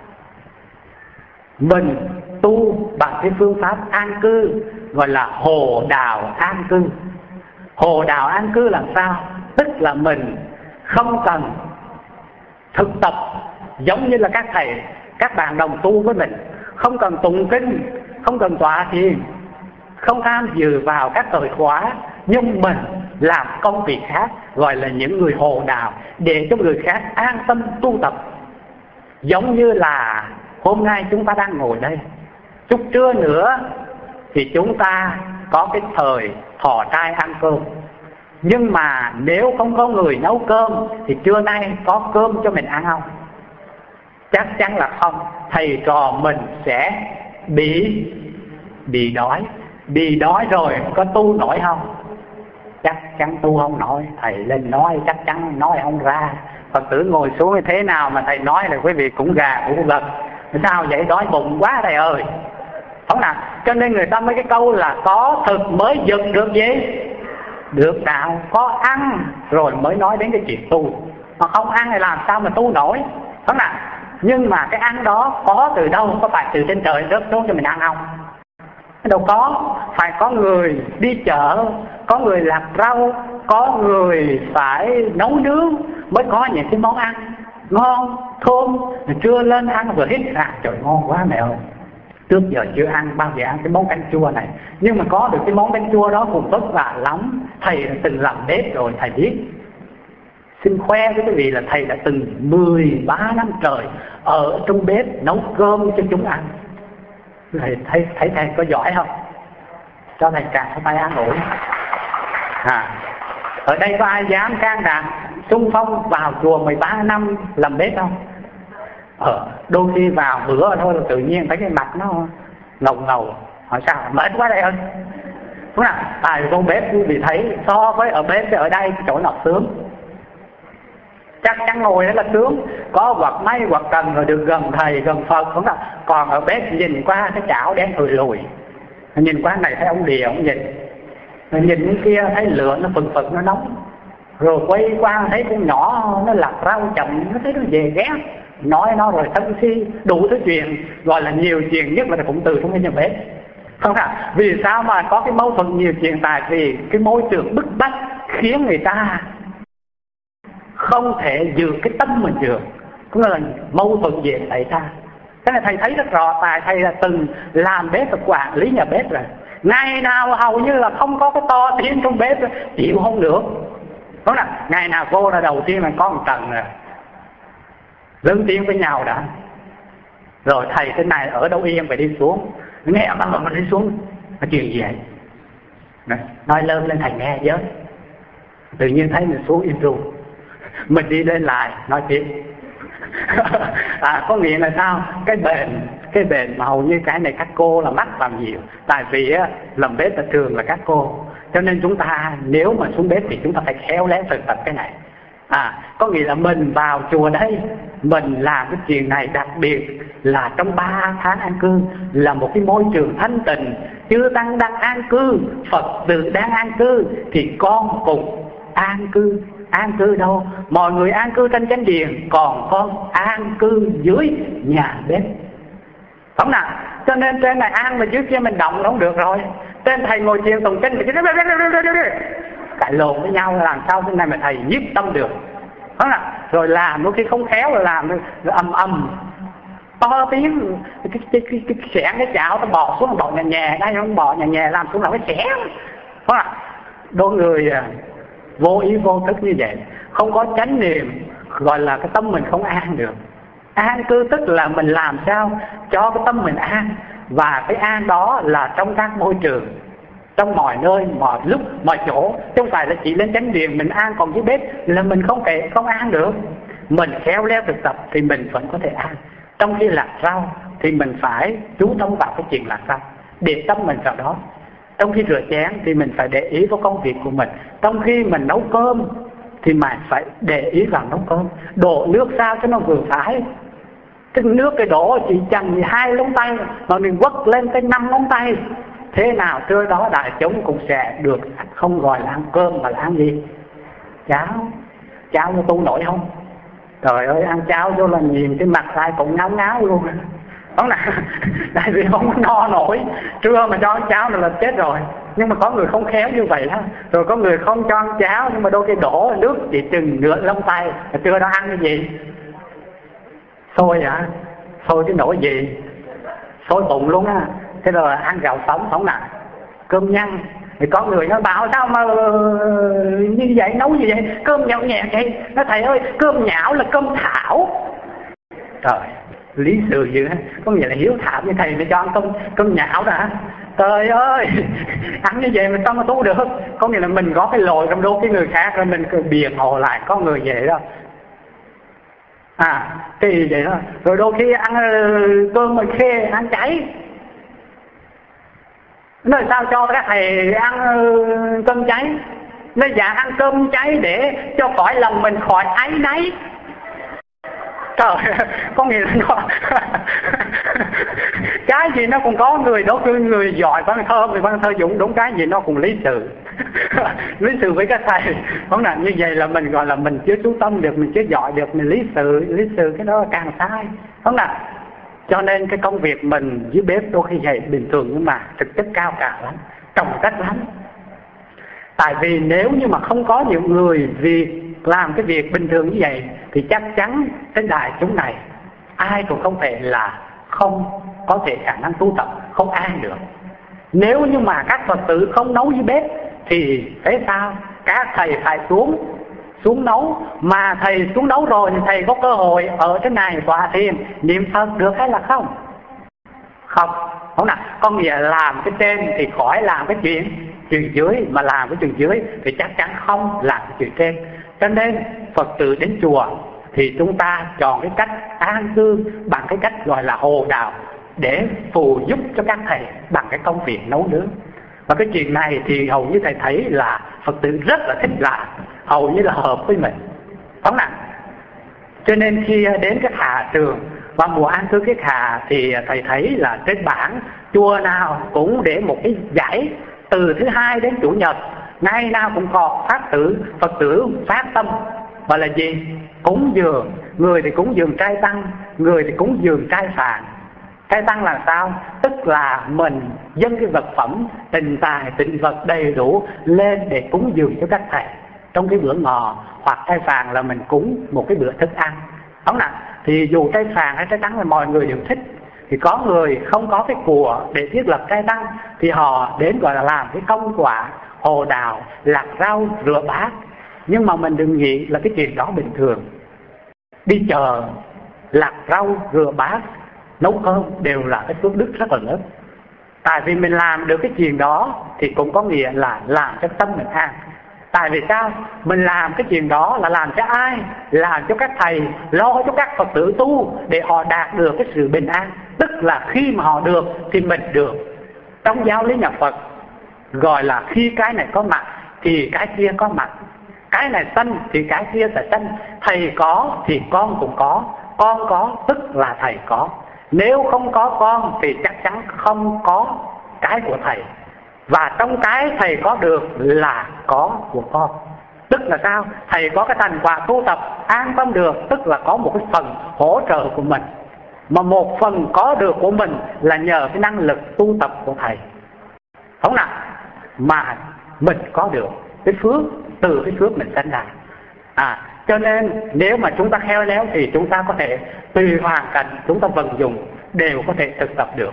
mình tu bằng cái phương pháp an cư, gọi là hồ đạo an cư. Hồ đạo an cư làm sao? Tức là mình không cần thực tập giống như là các thầy, các bạn đồng tu với mình, không cần tụng kinh, không cần tọa thiền, không tham dự vào các thời khóa, nhưng mình làm công việc khác, gọi là những người hồ đạo, để cho người khác an tâm tu tập. Giống như là hôm nay chúng ta đang ngồi đây, chút trưa nữa thì chúng ta có cái thời thọ trai ăn cơm. Nhưng mà nếu không có người nấu cơm thì trưa nay có cơm cho mình ăn không? Chắc chắn là không. Thầy trò mình sẽ bị đói. Bị đói rồi có tu nổi không? chắc chắn tu không nổi. Thầy lên nói chắc chắn nói không ra. Phật tử ngồi xuống như thế nào mà thầy nói là quý vị cũng gà cũng gật. Sao vậy? Đói bụng quá thầy ơi. Không nào, cho nên người ta mấy cái câu là có thực mới dựng được gì? Được đạo. Có ăn rồi mới nói đến cái chuyện tu. Mà không ăn thì làm sao mà tu nổi? Không nào. Nhưng mà cái ăn đó có từ đâu? Có phải từ trên trời rớt xuống cho mình ăn không? Đâu có. Phải có người đi chợ, có người lạc rau, có người phải nấu nướng mới có những cái món ăn ngon, thơm. Trưa lên ăn vừa hít ra, trời ngon quá mẹ ơi. Trước giờ chưa ăn, bao giờ ăn cái món canh chua này. Nhưng mà có được cái món canh chua đó cũng vất vả lắm. Thầy từng làm bếp rồi, thầy biết. Xin khoe với quý vị là thầy đã từng 13 năm trời ở trong bếp nấu cơm cho chúng ăn. Thầy thấy thầy có giỏi không? Cho thầy càng tay an ủi. Ở đây có ai dám can đảm xung phong vào chùa 13 năm làm bếp không? Đôi khi vào bữa thôi là tự nhiên thấy cái mặt nó ngầu ngầu. Hỏi sao? Mệt quá đây ơi. Đúng không? Tại trong bếp quý vị thấy so với ở bếp ở đây chỗ nào sướng. Chắc chắn ngồi đó là sướng. Có quạt máy quạt cần rồi được gần thầy gần Phật. Đúng không? Còn ở bếp nhìn qua cái chảo đen thùi lùi. Nhìn qua này thấy ông Địa ông nhìn. Nhìn cái kia thấy lửa nó phừng phừng nó nóng. Rồi quay qua thấy con nhỏ nó lặt rau chậm, nó thấy nó về ghét. Nói nó rồi thân si đủ thứ chuyện. Gọi là nhiều chuyện nhất là cũng từ trong cái nhà bếp. Không hả? Vì sao mà có cái mâu thuẫn nhiều chuyện? Tại vì cái môi trường bức bách khiến người ta không thể giữ cái tâm mình được. Cũng là mâu thuẫn gì xảy ra. Cái này thầy thấy rất rõ. Tại thầy là từng làm bếp và quản lý nhà bếp rồi. Ngày nào hầu như là không có cái to tiếng trong bếp, chịu không được. Đúng không? Ngày nào vô là đầu tiên là có một tầng rồi lớn tiếng với nhau đã. Rồi thầy thế này ở đâu yên phải đi xuống. Nghe mà đi xuống. Nó chuyện gì vậy? Nói lớn lên thầy nghe với. Tự nhiên thấy mình xuống im ru. Mình đi lên lại nói tiếp. Có nghĩa là sao? Cái bền mà hầu như cái này các cô là mắc làm nhiều. Tại vì làm bếp là thường là các cô. Cho nên chúng ta nếu mà xuống bếp thì chúng ta phải khéo léo thực tập cái này. Có nghĩa là mình vào chùa đây, mình làm cái chuyện này đặc biệt là trong 3 tháng an cư là một cái môi trường thanh tịnh. Chư tăng đang an cư, Phật tử đang an cư thì con cùng an cư. An cư đâu? Mọi người an cư trên chánh điện, còn con an cư dưới nhà bếp. Không nào? Cho nên trên này an mà dưới kia mình động nó không được rồi. Trên thầy ngồi thiền tùng kinh cãi lộn với nhau làm sao thế này mà thầy nhiếp tâm được. Không nào? Rồi làm đôi khi không khéo rồi làm rồi ầm to tiếng cái xẻng cái chảo nó bỏ xuống bỏ nhà nhà đây không bỏ nhà nhà làm xuống là cái xẻng. Không nào? Đôi người vô ý vô thức như vậy, không có chánh niệm, gọi là cái tâm mình không an được. An cư tức là mình làm sao cho cái tâm mình an. Và cái an đó là trong các môi trường, trong mọi nơi, mọi lúc, mọi chỗ. Chứ không phải là chỉ lên chánh điện mình an, còn dưới bếp là mình không an được. Mình khéo léo thực tập thì mình vẫn có thể an. Trong khi lạc rau thì mình phải chú tâm vào cái chuyện lạc rau, để tâm mình vào đó. Trong khi rửa chén thì mình phải để ý vào công việc của mình. Trong khi mình nấu cơm thì mình phải để ý vào nấu cơm. Đổ nước sao cho nó vừa phải. Cái nước cái đổ chỉ chầm 2 ngón tay mà mình quất lên tới 5 ngón tay. Thế nào trưa đó đại chúng cũng sẽ được không gọi là ăn cơm mà là ăn gì? Cháo. Cháo nó tu nổi không? Trời ơi, ăn cháo vô là nhìn cái mặt ai cũng ngáo ngáo luôn. Đó là tại vì không có no nổi. Trưa mà cho ăn cháo là chết rồi. Nhưng mà có người không khéo như vậy đó. Rồi có người không cho ăn cháo, nhưng mà đôi khi đổ nước chỉ chừng nửa lông tay. Trưa đó ăn cái gì? Xôi hả? Xôi cái nổi gì? Xôi bụng luôn á. Thế rồi ăn gạo sống không nè? Cơm nhăn. Thì có người nó bảo sao mà như vậy, nấu như vậy, cơm nhão nhẹt vậy. Nó thầy ơi, cơm nhão là cơm thảo. Trời, lý sự dữ. Có nghĩa là hiếu thảo như thầy mới cho ăn cơm nhão đó hả? Trời ơi, ăn như vậy mà sao mà tu được? Có nghĩa là mình có cái lỗi trong đôi cái người khác rồi mình cứ biện hộ lại. Có người vậy đó. Thì vậy đó. Rồi đôi khi ăn cơm mà khê, ăn cháy. Nói sao cho các thầy ăn cơm cháy? Nó dạ ăn cơm cháy để cho khỏi lòng mình khỏi áy náy. Trời, có nghĩa là nó cái gì nó cũng có người đó, cứ người giỏi văn thơ Dũng đúng cái gì nó cũng lý sự. Lý sự với các thầy không là như vậy là mình gọi là mình chưa chú tâm được, mình chưa giỏi được, mình lý sự cái đó càng sai không là. Cho nên cái công việc mình dưới bếp đôi khi vậy bình thường nhưng mà thực chất cao cả lắm, trọng trách lắm. Tại vì nếu như mà không có những người việc làm cái việc bình thường như vậy thì chắc chắn cái đại chúng này ai cũng không thể là không có thể khả năng tu tập, không an được. Nếu như mà các Phật tử không nấu dưới bếp thì thế sao? Các thầy phải xuống nấu, mà thầy xuống nấu rồi thì thầy có cơ hội ở trên này tọa thiền niệm Phật được hay là không? Không nào. Có nghĩa là làm cái trên thì khỏi làm cái chuyện dưới, mà làm cái chuyện dưới thì chắc chắn không làm cái chuyện trên. Cho nên Phật tử đến chùa thì chúng ta chọn cái cách an cư bằng cái cách gọi là hồ đạo để phù giúp cho các thầy bằng cái công việc nấu nướng. Và cái chuyện này thì hầu như thầy thấy là Phật tử rất là thích làm, hầu như là hợp với mình, đúng không? Cho nên khi đến cái Hà Trường và mùa an cư cái Hà thì thầy thấy là trên bảng chùa nào cũng để một cái dãy từ thứ Hai đến Chủ nhật, ngày nào cũng có Phật tử phát tâm và là gì? Cúng dường, người thì cúng dường trai tăng, người thì cúng dường trai phạn. Trai tăng là sao? Tức là mình dâng cái vật phẩm tình tài tịnh vật đầy đủ lên để cúng dường cho các thầy trong cái bữa ngọ, hoặc trai phạn là mình cúng một cái bữa thức ăn, đúng không? Thì dù trai phạn hay trai tăng là mọi người đều thích. Thì có người không có cái của để thiết lập trai tăng thì họ đến gọi là làm cái công quả hồ đào, lạc rau, rửa bát. Nhưng mà mình đừng nghĩ là cái chuyện đó bình thường. Đi chợ, lạc rau, rửa bát, nấu cơm đều là cái phước đức rất là lớn. Tại vì mình làm được cái chuyện đó thì cũng có nghĩa là làm cho tâm mình an. Tại vì sao? Mình làm cái chuyện đó là làm cho ai? Làm cho các thầy, lo cho các Phật tử tu để họ đạt được cái sự bình an. Tức là khi mà họ được thì mình được. Trong giáo lý nhà Phật gọi là khi cái này có mặt thì cái kia có mặt, cái này sanh thì cái kia sẽ sanh. Thầy có thì con cũng có, con có tức là thầy có. Nếu không có con thì chắc chắn không có cái của thầy. Và trong cái thầy có được là có của con. Tức là sao? Thầy có cái thành quả tu tập an tâm được, tức là có một cái phần hỗ trợ của mình. Mà một phần có được của mình là nhờ cái năng lực tu tập của thầy, không nào? Mà mình có được cái phước từ cái phước mình sanh ra. Cho nên nếu mà chúng ta khéo léo thì chúng ta có thể tùy hoàn cảnh chúng ta vận dụng đều có thể thực tập được.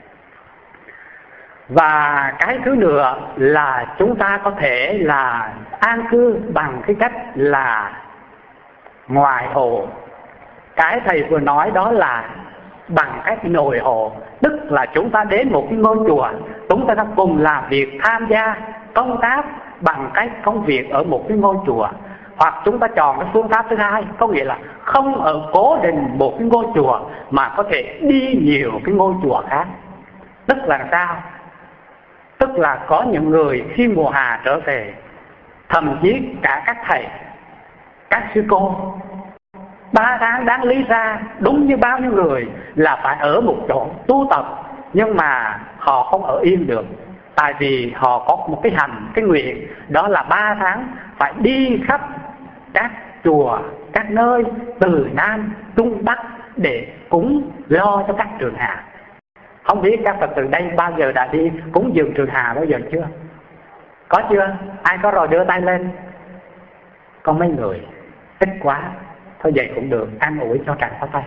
Và cái thứ nữa là chúng ta có thể là an cư bằng cái cách là ngoài hộ. Cái thầy vừa nói đó là bằng cách nội hộ, tức là chúng ta đến một cái ngôi chùa, chúng ta cùng làm việc, tham gia công tác bằng cái công việc ở một cái ngôi chùa. Hoặc chúng ta chọn cái phương pháp thứ hai, có nghĩa là không ở cố định một cái ngôi chùa mà có thể đi nhiều cái ngôi chùa khác. Tức là sao? Tức là có những người khi mùa hạ trở về, thậm chí cả các thầy, các sư cô 3 tháng đáng lý ra đúng như bao nhiêu người là phải ở một chỗ tu tập, nhưng mà họ không ở yên được. Tại vì họ có một cái hành, cái nguyện, đó là 3 tháng phải đi khắp các chùa, các nơi từ Nam, Trung, Bắc để cúng lo cho các trường hạ. Không biết các Phật tử đây bao giờ đã đi cúng dường trường hạ bao giờ chưa? Có chưa? Ai có rồi đưa tay lên. Có mấy người, ít quá. Thôi vậy cũng được, an ủi cho trạng có tay.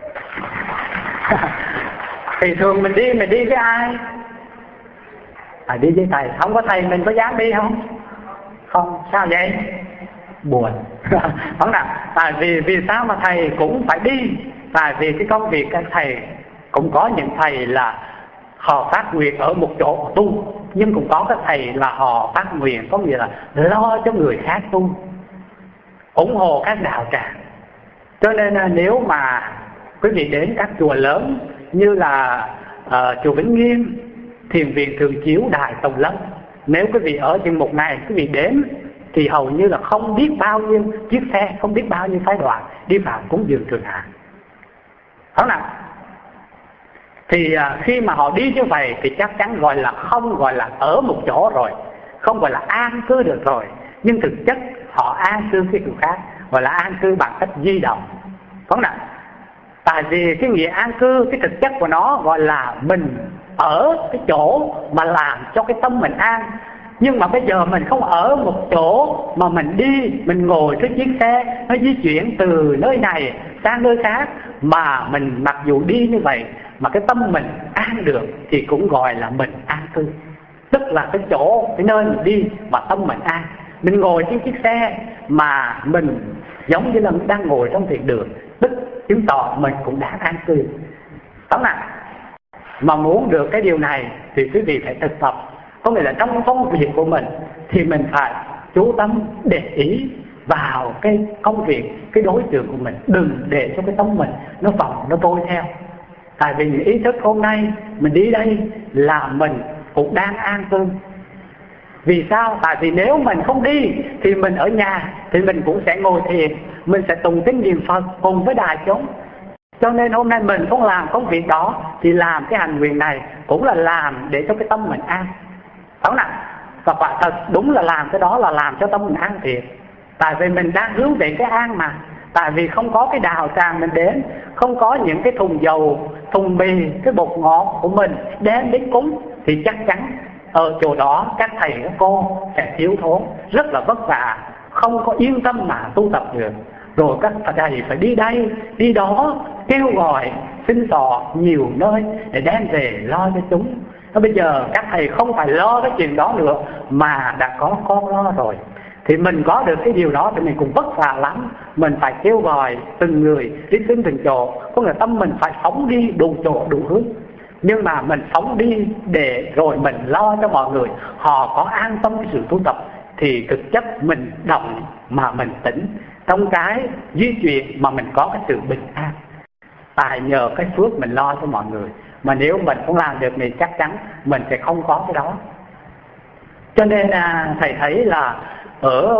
Thì thường mình đi với ai? Đi với thầy. Không có thầy mình có dám đi không? Không, sao vậy? Buồn. Không nào. Tại vì sao mà thầy cũng phải đi? Tại vì cái công việc các thầy, cũng có những thầy là họ phát nguyện ở một chỗ tu, nhưng cũng có các thầy là họ phát nguyện, có nghĩa là lo cho người khác tu, ủng hộ các đạo tràng. Cho nên nếu mà quý vị đến các chùa lớn như là chùa Vĩnh Nghiêm, Thiền viện Thường Chiếu, Đại Tùng Lâm, nếu quý vị ở chuyên mục này, quý vị đến thì hầu như là không biết bao nhiêu chiếc xe, không biết bao nhiêu phái đoàn đi vào cúng dường Trường Hạ. Đó là thì khi mà họ đi như vậy thì chắc chắn gọi là không gọi là ở một chỗ rồi, không gọi là an cư được rồi, nhưng thực chất họ an cư cái kiểu khác, gọi là an cư bằng cách di động. Đúng không? Tại vì cái nghĩa an cư, cái thực chất của nó gọi là mình ở cái chỗ mà làm cho cái tâm mình an. Nhưng mà bây giờ mình không ở một chỗ mà mình đi, mình ngồi cái chiếc xe nó di chuyển từ nơi này sang nơi khác, mà mình mặc dù đi như vậy mà cái tâm mình an được thì cũng gọi là mình an cư. Tức là cái chỗ, cái nơi mình đi mà tâm mình an. Mình ngồi trên chiếc xe mà mình giống như là mình đang ngồi trong thiền đường, tức chứng tỏ mình cũng đã an cư. Tóm lại, mà muốn được cái điều này thì quý vị phải thực tập. Có nghĩa là trong công việc của mình thì mình phải chú tâm để ý vào cái công việc, cái đối tượng của mình. Đừng để cho cái tâm mình nó vòng, nó trôi theo. Tại vì ý thức hôm nay mình đi đây là mình cũng đang an cư. Vì sao? Tại vì nếu mình không đi thì mình ở nhà thì mình cũng sẽ ngồi thiền, mình sẽ tụng kinh niệm Phật cùng với đại chúng. Cho nên hôm nay mình không làm công việc đó thì làm cái hành nguyện này cũng là làm để cho cái tâm mình an. Đúng không? Và quả thật đúng là làm cái đó là làm cho tâm mình an thiệt. Tại vì mình đang hướng về cái an mà. Tại vì không có cái đạo tràng mình đến, không có những cái thùng dầu, thùng mì, cái bột ngọt của mình đến đến cúng, thì chắc chắn ở chỗ đó các thầy các cô sẽ thiếu thốn, rất là vất vả, không có yên tâm mà tu tập được. Rồi các thầy phải đi đây, đi đó, kêu gọi, xin xỏ nhiều nơi để đem về lo cho chúng. Bây giờ các thầy không phải lo cái chuyện đó nữa mà đã có con lo rồi. Thì mình có được cái điều đó thì mình cũng vất vả lắm. Mình phải kêu gọi từng người đi xin từng chỗ. Có nghĩa là tâm mình phải phóng đi đủ chỗ đủ hướng. Nhưng mà mình phóng đi để rồi mình lo cho mọi người họ có an tâm cái sự tu tập, thì thực chất mình động mà mình tỉnh. Trong cái di chuyển mà mình có cái sự bình an. Tại nhờ cái phước mình lo cho mọi người. Mà nếu mình không làm được thì chắc chắn mình sẽ không có cái đó. Cho nên thầy thấy là ở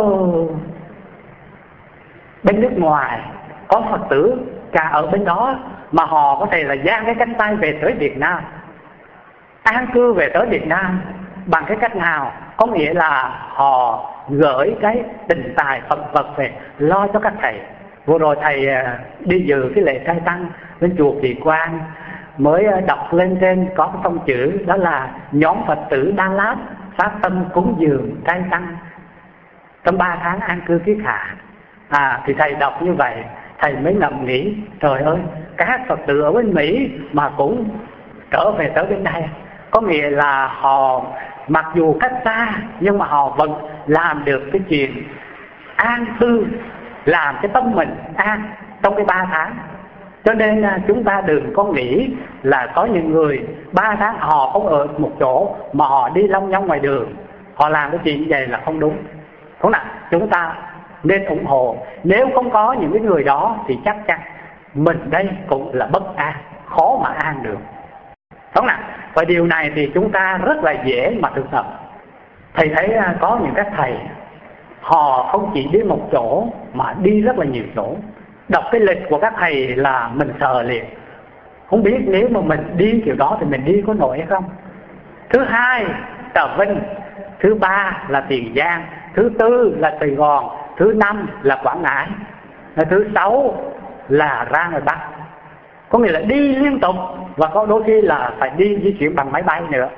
bên nước ngoài có Phật tử cả ở bên đó mà họ có thể là giang cái cánh tay về tới Việt Nam, an cư về tới Việt Nam bằng cái cách nào? Có nghĩa là họ gửi cái tình tài Phật vật về lo cho các thầy. Vừa rồi thầy đi dự cái lễ trai tăng bên chùa Kỳ Quang, mới đọc lên trên có cái thông chữ đó là nhóm Phật tử Đà Lạt phát tâm cúng dường trai tăng trong 3 tháng an cư kiết hạ. Thì thầy đọc như vậy, thầy mới ngẫm nghĩ, trời ơi, các Phật tử ở bên Mỹ mà cũng trở về tới bên đây. Có nghĩa là họ mặc dù cách xa nhưng mà họ vẫn làm được cái chuyện an cư, làm cái tâm mình an trong cái 3 tháng. Cho nên chúng ta đừng có nghĩ là có những người 3 tháng họ không ở một chỗ mà họ đi long nhong ngoài đường, họ làm cái chuyện như vậy là không đúng. Đúng không? Chúng ta nên ủng hộ. Nếu không có những cái người đó thì chắc chắn mình đây cũng là bất an, khó mà an được. Đúng không? Và điều này thì chúng ta rất là dễ mà thực tập. Thầy thấy có những các thầy họ không chỉ đi một chỗ mà đi rất là nhiều chỗ. Đọc cái lịch của các thầy là mình sợ liền, không biết nếu mà mình đi kiểu đó thì mình đi có nổi hay không. Thứ hai Trà Vinh, thứ ba là Tiền Giang, thứ tư là Sài Gòn, thứ năm là Quảng Ngãi, thứ sáu là ra ngoài Bắc. Có nghĩa là đi liên tục, và có đôi khi là phải đi di chuyển bằng máy bay nữa.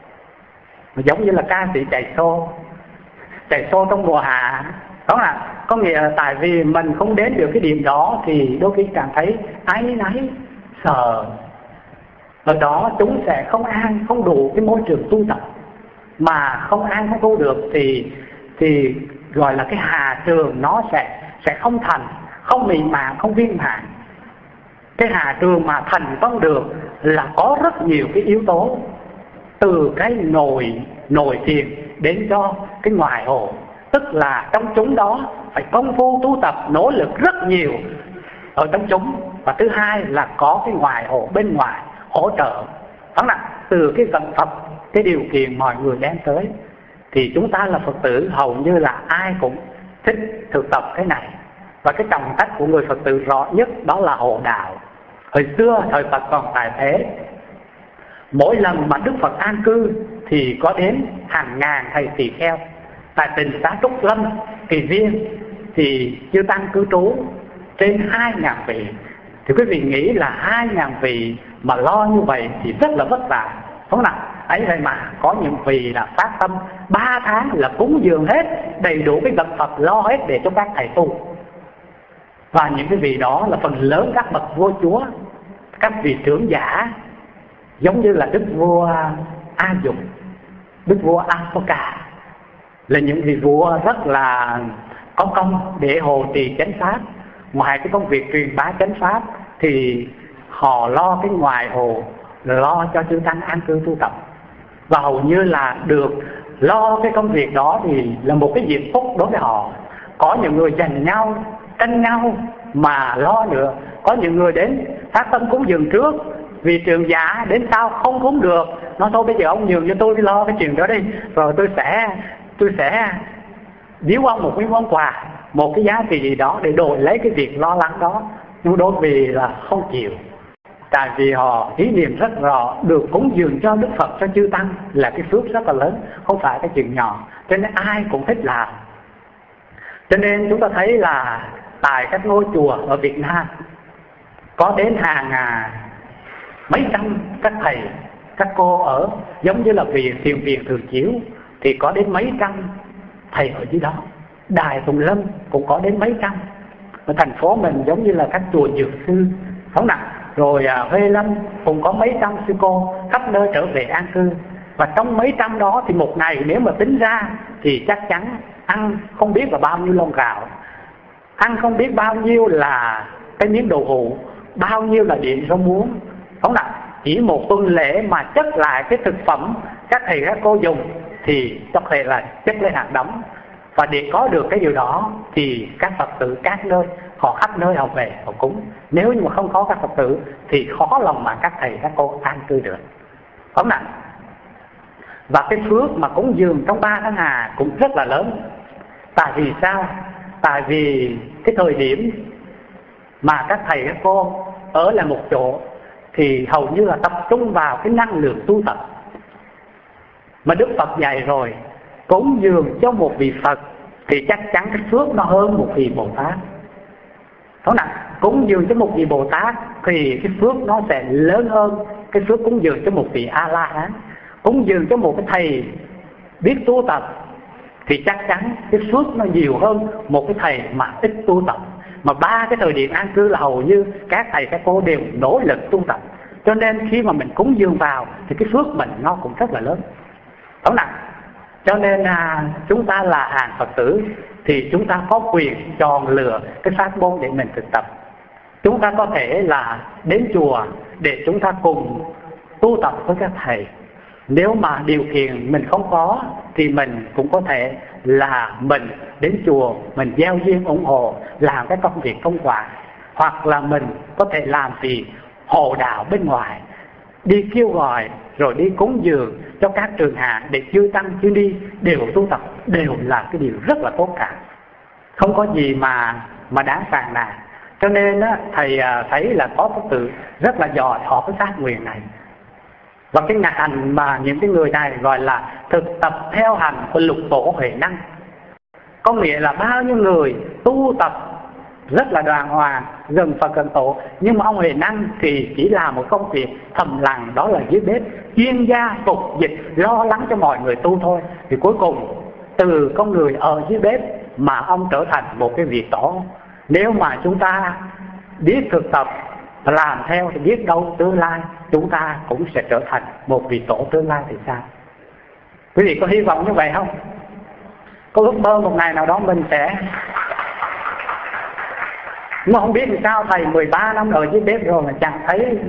Giống như là ca sĩ chạy xô trong mùa hạ. Đó là có nghĩa là tại vì mình không đến được cái điểm đó thì đôi khi cảm thấy áy náy, sợ. Ở đó chúng sẽ không an, không đủ cái môi trường tu tập. Mà không an không tu được thì gọi là cái hà trường nó sẽ không thành, không mị màng, không viên mãn. Cái hà trường mà thành công được là có rất nhiều cái yếu tố, từ cái nồi thiền đến cho cái ngoài hồ. Tức là trong chúng đó phải công phu tu tập, nỗ lực rất nhiều ở trong chúng. Và thứ hai là có cái ngoài hồ bên ngoài hỗ trợ. Đó là từ cái vận tập, cái điều kiện mọi người đem tới. thì chúng ta là Phật tử hầu như là ai cũng thích thực tập cái này. Và cái trọng trách của người Phật tử rõ nhất đó là hộ đạo. Hồi xưa thời Phật còn tại thế, mỗi lần mà Đức Phật an cư thì có đến hàng ngàn thầy tỳ kheo. Tại tỉnh xá Trúc Lâm, Kỳ Viên thì chư tăng cư trú trên 2.000 vị. Thì quý vị nghĩ là 2.000 vị mà lo như vậy thì rất là vất vả, đúng không nào? Ấy vậy mà có những vị là phát tâm 3 tháng là cúng dường hết đầy đủ cái vật Phật, lo hết để cho các thầy tu. Và những cái vị đó là phần lớn các bậc vua chúa, các vị trưởng giả, giống như là đức vua A Dục, đức vua Asoka, là những vị vua rất là có công để hộ trì chánh pháp. Ngoài cái công việc truyền bá chánh pháp thì họ lo cái ngoài hồ, lo cho chư tăng an cư tu tập. Và hầu như là được lo cái công việc đó thì là một cái diễm phúc đối với họ. Có những người giành nhau, tranh nhau mà lo nữa. Có những người đến phát tâm cúng dường trước, vì trưởng giả đến sau không cúng được, nói thôi bây giờ ông nhường cho tôi đi lo cái chuyện đó đi, rồi tôi sẽ biếu ông một cái món quà, một cái giá trị gì đó để đổi lấy cái việc lo lắng đó. Nhưng đối vì là không chịu, tại vì họ ý niệm rất rõ được cúng dường cho Đức Phật, cho chư tăng là cái phước rất là lớn, không phải cái chuyện nhỏ, cho nên ai cũng thích làm. Cho nên chúng ta thấy là tại các ngôi chùa ở Việt Nam có đến hàng mấy trăm các thầy, các cô ở, giống như là thiền viện Thường Chiếu thì có đến mấy trăm thầy ở dưới đó. Đài Tùng Lâm cũng có đến mấy trăm. Ở thành phố mình giống như là các chùa Dược Sư, không nặng. Rồi Huê Lâm cũng có mấy trăm sư cô khắp nơi trở về an cư. Và trong mấy trăm đó thì một ngày nếu mà tính ra thì chắc chắn ăn không biết là bao nhiêu lon gạo, ăn không biết bao nhiêu là cái miếng đồ hũ, bao nhiêu là điện rau muống, không nặng. Chỉ một tuần lễ mà chất lại cái thực phẩm các thầy các cô dùng thì có thể là chất lên hàng đống. Và để có được cái điều đó thì các Phật tử các nơi, họ khắp nơi họ về họ cúng. Nếu như mà không có các Phật tử thì khó lòng mà các thầy các cô an cư được, không nặng. Và cái phước mà cúng dường trong 3 tháng Hà cũng rất là lớn. Tại vì sao? Tại vì cái thời điểm mà các thầy các cô ở lại một chỗ thì hầu như là tập trung vào cái năng lượng tu tập. Mà Đức Phật dạy rồi, cúng dường cho một vị Phật thì chắc chắn cái phước nó hơn một vị Bồ Tát. Đúng không? Cúng dường cho một vị Bồ Tát thì cái phước nó sẽ lớn hơn cái phước cúng dường cho một vị A-la-hán. Cúng dường cho một cái thầy biết tu tập thì chắc chắn cái phước nó nhiều hơn một cái thầy mà ít tu tập. Mà 3 cái thời điểm an cư là hầu như các thầy các cô đều nỗ lực tu tập. Cho nên khi mà mình cúng dường vào thì cái phước mình nó cũng rất là lớn. Đúng không? Cho nên chúng ta là hàng Phật tử thì chúng ta có quyền chọn lựa cái pháp môn để mình thực tập. Chúng ta có thể là đến chùa để chúng ta cùng tu tập với các thầy. Nếu mà điều kiện mình không có thì mình cũng có thể là mình đến chùa, mình gieo duyên ủng hộ, làm cái công việc công quả. Hoặc là mình có thể làm gì hộ đạo bên ngoài, đi kêu gọi rồi đi cúng dường cho các trường hạ để chư tăng chư ni đều tu tập, đều là cái điều rất là tốt cả. Không có gì mà đáng phàn nàn. Cho nên thầy thấy là có Phật tử rất là giỏi họ cái phát nguyện này. Và cái hành mà những cái người này gọi là thực tập theo hành của lục tổ Huệ Năng, có nghĩa là bao nhiêu người tu tập rất là đoàn hòa, gần Phật gần tổ. Nhưng mà ông Huệ Năng thì chỉ làm một công việc thầm lặng, đó là dưới bếp chuyên gia phục dịch, lo lắng cho mọi người tu thôi. Thì cuối cùng từ con người ở dưới bếp mà ông trở thành một cái vị tổ. Nếu mà chúng ta biết thực tập làm theo thì biết đâu tương lai chúng ta cũng sẽ trở thành một vị tổ tương lai thì sao? Quý vị có hy vọng như vậy không? Có ước mơ một ngày nào đó mình sẽ... Mà không biết làm sao thầy 13 năm ở dưới bếp rồi mà chẳng thấy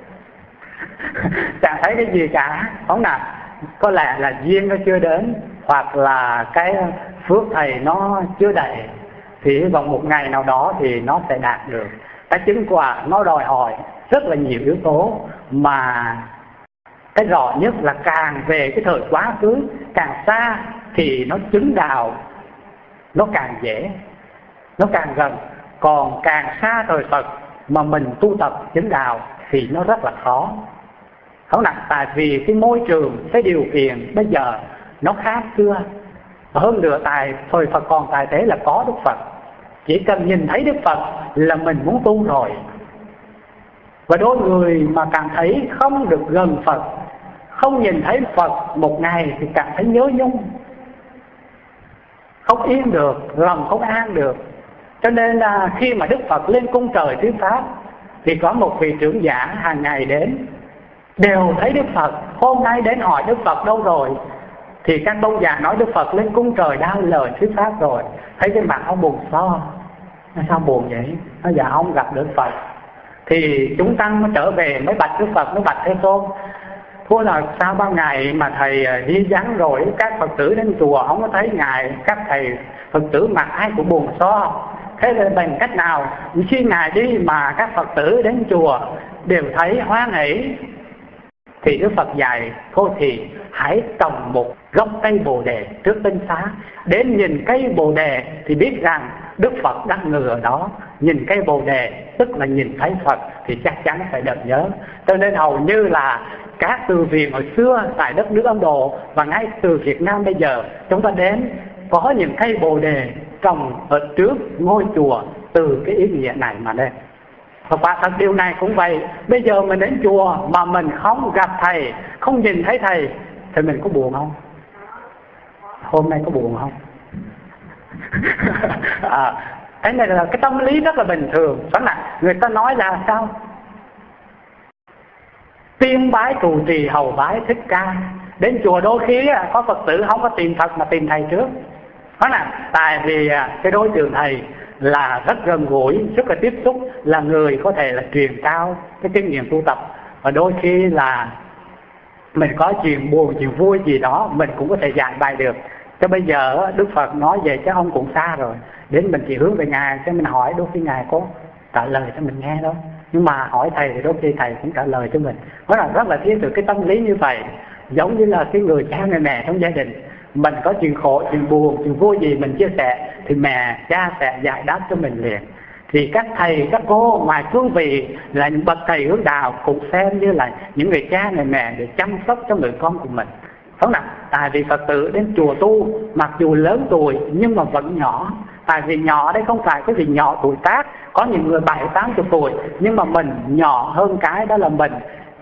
cái gì cả, không nào? Có lẽ là duyên nó chưa đến, hoặc là cái phước thầy nó chưa đầy. Thì hy vọng một ngày nào đó thì nó sẽ đạt được. Cái chứng quả nó đòi hỏi rất là nhiều yếu tố, mà cái rõ nhất là càng về cái thời quá khứ, càng xa thì nó chứng đạo nó càng dễ, nó càng gần. Còn càng xa thời Phật mà mình tu tập chứng đạo thì nó rất là khó. Không nặng, tại vì cái môi trường, cái điều kiện bây giờ nó khác xưa. Hơn nữa thời Phật còn tài thế là có Đức Phật. Chỉ cần nhìn thấy Đức Phật là mình muốn tu rồi. Và đôi người mà cảm thấy không được gần Phật, không nhìn thấy Phật một ngày thì cảm thấy nhớ nhung, không yên được, lòng không an được. Cho nên là khi mà Đức Phật lên cung trời thuyết pháp thì có một vị trưởng giả hàng ngày đến, đều thấy Đức Phật. Hôm nay đến hỏi Đức Phật đâu rồi, thì các tôn giả nói Đức Phật lên cung trời đa lời thuyết pháp rồi. Thấy cái mặt ông buồn so. Sao buồn vậy? Nó dạ ông gặp Đức Phật. Thì chúng tăng mới trở về mới bạch Đức Phật, mới bạch Thế Tôn. Thua là sao bao ngày mà thầy đi vắng rồi, các Phật tử đến chùa không có thấy ngài, các thầy Phật tử mặt ai cũng buồn so. Thế nên bằng cách nào khi ngài đi mà các Phật tử đến chùa đều thấy hoan hỷ? Thì Đức Phật dạy thôi thì hãy trồng một gốc cây bồ đề trước tinh xá. Đến nhìn cây bồ đề thì biết rằng Đức Phật đang ngồi ở đó. Nhìn cây bồ đề tức là nhìn thấy Phật thì chắc chắn phải được nhớ. Cho nên hầu như là các từ viện hồi xưa tại đất nước Ấn Độ và ngay từ Việt Nam bây giờ, chúng ta đến có những cây bồ đề trồng ở trước ngôi chùa từ cái ý nghĩa này mà nên. Và quả thật điều này cũng vậy. Bây giờ mình đến chùa mà mình không gặp thầy, không nhìn thấy thầy thì mình có buồn không? Hôm nay có buồn không? Cái này là cái tâm lý rất là bình thường. Đó là người ta nói là sao? Tiên bái trụ trì hầu bái Thích Ca. Đến chùa đôi khi có Phật tử không có tìm Phật mà tìm thầy trước. Đó là tại vì cái đối tượng thầy là rất gần gũi, rất là tiếp xúc, là người có thể là truyền cao cái kinh nghiệm tu tập. Và đôi khi là mình có chuyện buồn, chuyện vui gì đó mình cũng có thể giải bày được. Cho bây giờ Đức Phật nói về chứ ông cũng xa rồi, đến mình chỉ hướng về Ngài, cho mình hỏi đôi khi Ngài có trả lời cho mình nghe đâu. Nhưng mà hỏi thầy thì đôi khi thầy cũng trả lời cho mình. Đó là rất là thiết thực cái tâm lý như vậy. Giống như là cái người cha người mẹ trong gia đình, mình có chuyện khổ, chuyện buồn, chuyện vui gì mình chia sẻ thì mẹ, cha sẽ giải đáp cho mình liền. Thì các thầy, các cô ngoài cương vị là những bậc thầy hướng đạo cũng xem như là những người cha, người mẹ để chăm sóc cho người con của mình. Đúng không? Tại vì Phật tử đến chùa tu mặc dù lớn tuổi nhưng mà vẫn nhỏ. Tại vì nhỏ đây không phải cái gì nhỏ tuổi tác, có những người 70-80 tuổi nhưng mà mình nhỏ hơn cái đó là mình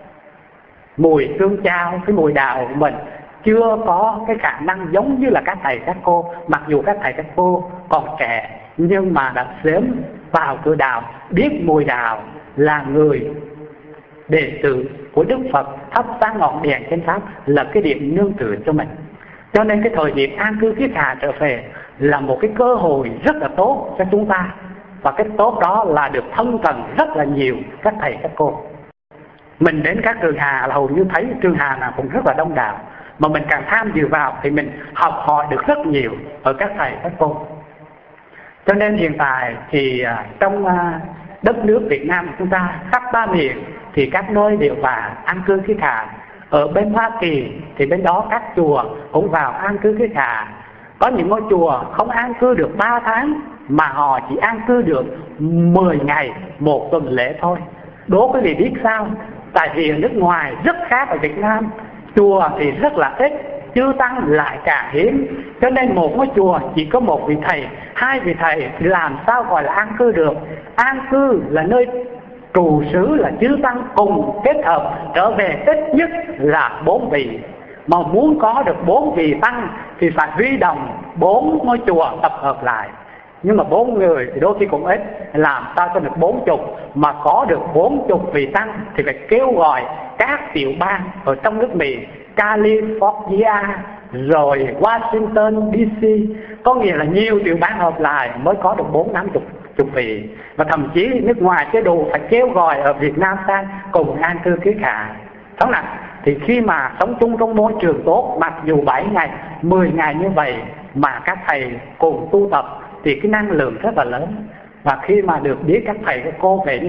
mùi tương trao, cái mùi đạo của mình chưa có cái khả năng giống như là các thầy các cô. Mặc dù các thầy các cô còn trẻ nhưng mà đã sớm vào cửa đạo, biết mùi đạo, là người đệ tử của Đức Phật, thắp sáng ngọn đèn trên pháp, là cái điểm nương tựa cho mình. Cho nên cái thời điểm an cư kiết hạ trở về là một cái cơ hội rất là tốt cho chúng ta. Và cái tốt đó là được thân cận rất là nhiều các thầy các cô. Mình đến các trường Hà là hầu như thấy trường Hà nào cũng rất là đông đảo, mà mình càng tham dự vào thì mình học hỏi được rất nhiều ở các thầy các cô. Cho nên hiện tại thì trong đất nước Việt Nam của chúng ta khắp ba miền thì các nơi đều vào an cư kiết hạ. Ở bên Hoa Kỳ thì bên đó các chùa cũng vào an cư kiết hạ. Có những ngôi chùa không an cư được 3 tháng mà họ chỉ an cư được 10 ngày, một tuần lễ thôi. Đố quý vị biết sao? Tại vì ở nước ngoài rất khác ở Việt Nam. Chùa thì rất là ít, chư tăng lại càng hiếm. Cho nên một ngôi chùa chỉ có một vị thầy, 2 vị thầy thì làm sao gọi là an cư được? An cư là nơi trụ xứ là chư tăng cùng kết hợp trở về ít nhất là 4 vị. Mà muốn có được 4 vị tăng thì phải huy động 4 ngôi chùa tập hợp lại. Nhưng mà 4 người thì đôi khi cũng ít, làm sao cho được 40. Mà có được 40 vị tăng thì phải kêu gọi các tiểu bang ở trong nước Mỹ, California rồi Washington DC, có nghĩa là nhiều tiểu bang hợp lại mới có được 40-50 vị. Và thậm chí nước ngoài chế độ phải kêu gọi ở Việt Nam sang cùng an cư kiết hạ. Đúng không? Thì khi mà sống chung trong môi trường tốt, mặc dù 7 ngày, 10 ngày như vậy mà các thầy cùng tu tập thì cái năng lượng rất là lớn. Và khi mà được biết các thầy các cô về như vậy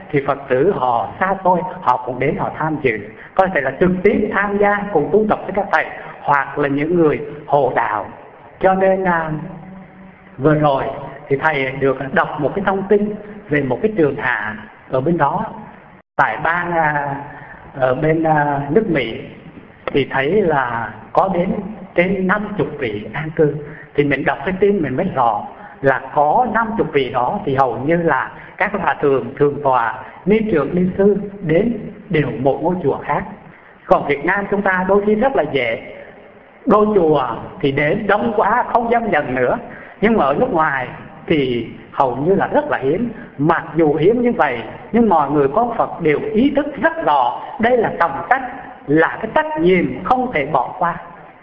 thì Phật tử họ xa xôi họ cũng đến họ tham dự, có thể là trực tiếp tham gia cùng tu tập với các thầy, hoặc là những người hộ đạo. Cho nên vừa rồi thì thầy được đọc một cái thông tin về một cái trường hạ ở bên đó, tại bang ở bên nước Mỹ, thì thấy là có đến trên 50 vị an cư. Thì mình đọc cái tin mình mới rõ là có 50 vị đó thì hầu như là các hòa thượng, thượng tọa, ni trưởng, ni sư đến đều một ngôi chùa khác. Còn Việt Nam chúng ta đôi khi rất là dễ, ngôi chùa thì đến đông quá không dám nhận nữa, nhưng mà ở nước ngoài thì hầu như là rất là hiếm. Mặc dù hiếm như vậy nhưng mọi người con Phật đều ý thức rất rõ đây là trọng trách, là cái trách nhiệm không thể bỏ qua,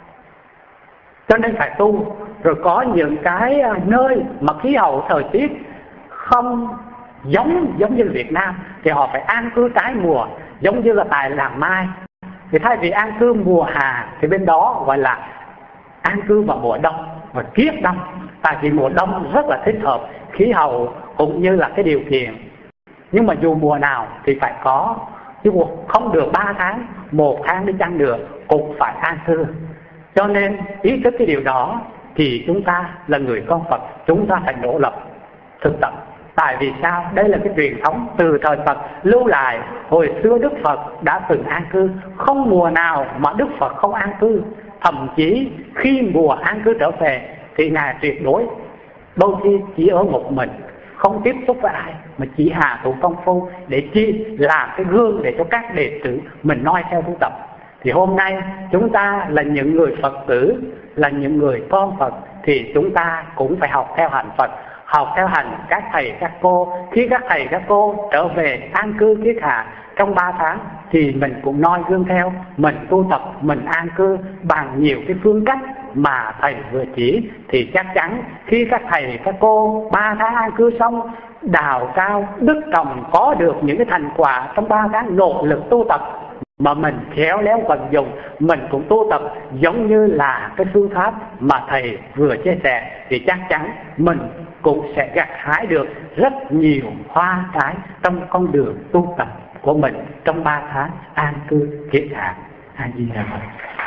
cho nên phải tu. Rồi có những cái nơi mà khí hậu thời tiết không giống như Việt Nam thì họ phải an cư trái mùa, giống như là tại Làng Mai. Thì thay vì an cư mùa hạ thì bên đó gọi là an cư vào mùa đông và kiết đông, tại vì mùa đông rất là thích hợp khí hậu cũng như là cái điều kiện. Nhưng mà dù mùa nào thì phải có, chứ không được 3 tháng, 1 tháng đi chăng được cũng phải an cư. Cho nên ý thức cái điều đó thì chúng ta là người con Phật, chúng ta phải nỗ lực thực tập. Tại vì sao? Đây là cái truyền thống từ thời Phật lưu lại. Hồi xưa Đức Phật đã từng an cư, không mùa nào mà Đức Phật không an cư. Thậm chí khi mùa an cư trở về thì Ngài tuyệt đối đôi khi chỉ ở một mình, không tiếp xúc với ai, mà chỉ hạ thủ công phu để chi làm cái gương để cho các đệ tử mình noi theo tu tập. Thì hôm nay chúng ta là những người Phật tử, là những người con Phật, thì chúng ta cũng phải học theo hành Phật, học theo hành các thầy các cô. Khi các thầy các cô trở về an cư kiết hạ trong 3 tháng thì mình cũng noi gương theo, mình tu tập, mình an cư bằng nhiều cái phương cách mà thầy vừa chỉ. Thì chắc chắn khi các thầy các cô 3 tháng an cư xong, đào cao đức trọng, có được những cái thành quả trong 3 tháng nỗ lực tu tập mà mình khéo léo vận dụng, mình cũng tu tập giống như là cái phương pháp mà thầy vừa chia sẻ, thì chắc chắn mình cũng sẽ gặt hái được rất nhiều hoa trái trong con đường tu tập của mình trong 3 tháng an cư kiết hạ. A Di Đà Phật.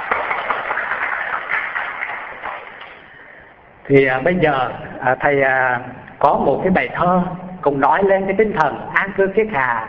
Thì bây giờ thầy có một cái bài thơ cũng nói lên cái tinh thần an cư kiết hạ.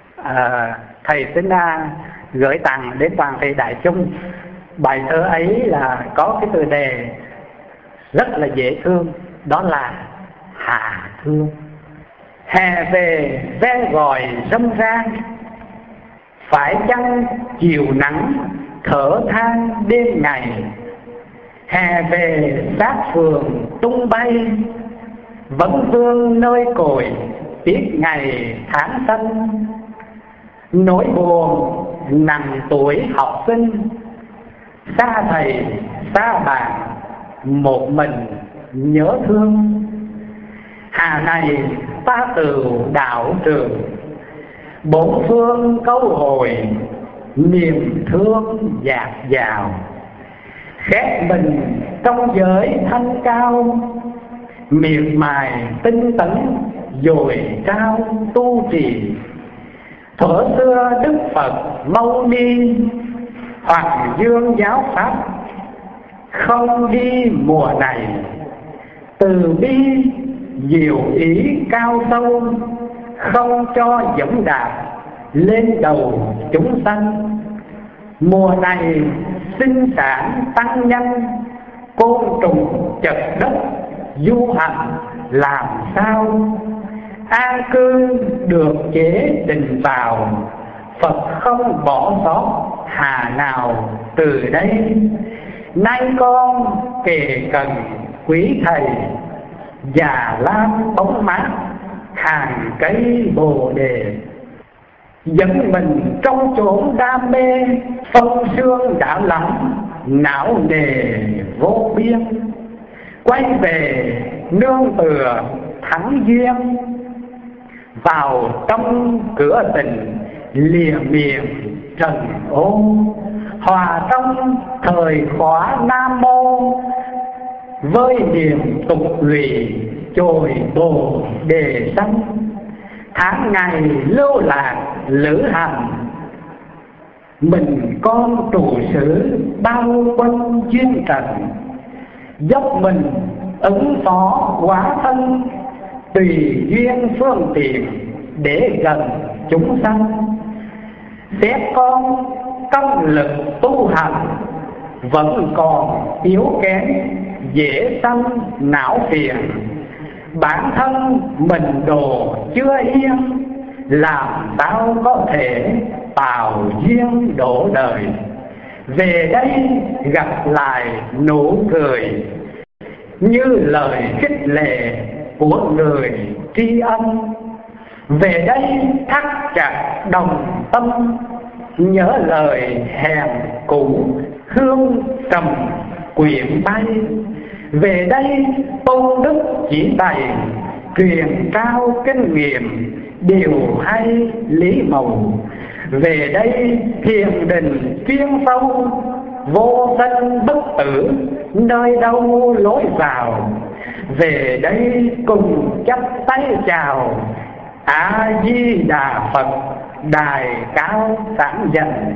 Thầy xin gửi tặng đến toàn thể đại chúng. Bài thơ ấy là có cái tựa đề rất là dễ thương, đó là Hạ Thương. Hè về ve gọi râm ran, phải chăng chiều nắng thở than đêm ngày. Hè về sát phường tung bay, vẫn vương nơi cội tiếc ngày tháng xanh. Nỗi buồn nằm tuổi học sinh, xa thầy xa bạn một mình nhớ thương. Hà này ta từ đạo trường, bốn phương câu hồi niềm thương dạt dào. Khép mình trong giới thanh cao, miệt mài tinh tấn dồi cao tu trì. Thuở xưa Đức Phật Mâu Ni, Hoàng Dương giáo pháp không đi mùa này. Từ bi diệu ý cao sâu, không cho dẫm đạp lên đầu chúng sanh. Mùa này sinh sản tăng nhanh, côn trùng chật đất du hành làm sao. An cư được chế định vào, Phật không bỏ sót hà nào từ đây. Nay con kề cần quý thầy, già lam bóng mát hàng cây bồ đề. Dẫn mình trong chốn đam mê, phân xương đã lắm não nề vô biên. Quay về nương tựa thắng duyên, vào trong cửa tình lìa miền trần ô. Hòa trong thời khóa Nam Mô, với niềm tục lụy trồi bồ đề xanh. tháng ngày lưu lạc lữ hành, mình con trụ sử bao quanh duyên trần, dốc mình ứng phó hóa thân, tùy duyên phương tiện để gần chúng sanh. Xét con công lực tu hành vẫn còn yếu kém, dễ sanh não phiền. Bản thân mình đồ chưa yên, làm sao có thể tạo duyên độ đời. Về đây gặp lại nụ cười, như lời khích lệ của người tri ân. Về đây thắt chặt đồng tâm, nhớ lời hẹn cũ hương trầm quyện bay. Về đây tôn đức chỉ bày, truyền trao kinh nghiệm điều hay lý màu. Về đây thiền định chuyên sâu, vô sinh bất tử nơi đâu lối vào. Về đây cùng chắp tay chào, A Di Đà Phật đài cao sáng dần.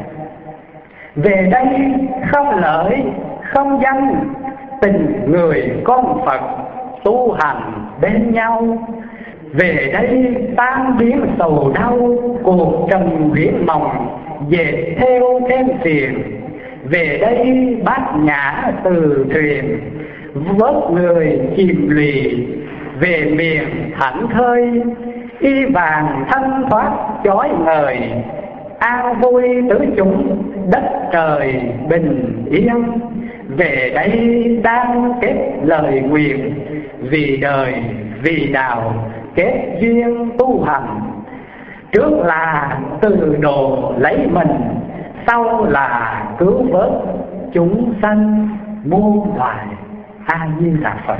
Về đây không lợi không danh, tình người con Phật tu hành bên nhau. Về đây tan biến sầu đau, cuộc trần huyễn mộng dệt theo thêm phiền. Về đây bát nhã từ thuyền, vớt người chìm lì về miền thảnh thơi. Y vàng thanh thoát chói ngời, an vui tứ chúng đất trời bình yên. Về đây đang kết lời nguyện, vì đời vì đạo kết duyên tu hành. Trước là từ độ lấy mình, sau là cứu vớt chúng sanh muôn loài. A Di Đà Phật.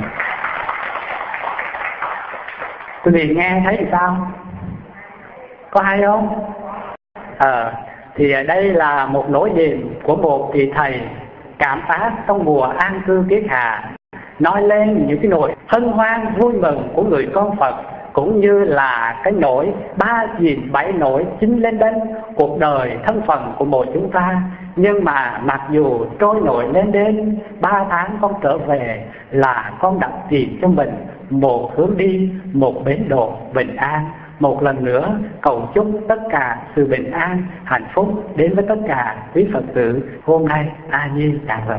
Quý vị nghe thấy sao? Có hay không? Thì đây là một nỗi niềm của một vị thầy cảm tác trong mùa an cư kiết hạ, nói lên những cái nỗi hân hoan vui mừng của người con Phật, cũng như là cái nỗi ba chìm bảy nỗi chính lên đến cuộc đời thân phận của một chúng ta. Nhưng mà mặc dù trôi nổi lên đến 3 tháng con trở về, là con đặt tìm cho mình một hướng đi, một bến độ bình an. Một lần nữa cầu chúc tất cả sự bình an, hạnh phúc đến với tất cả quý Phật tử hôm nay. A Di Đà Phật.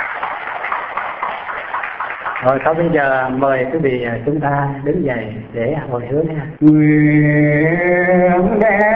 Rồi sau bây giờ mời quý vị chúng ta đứng dậy để hồi hướng nha. Nguyện đem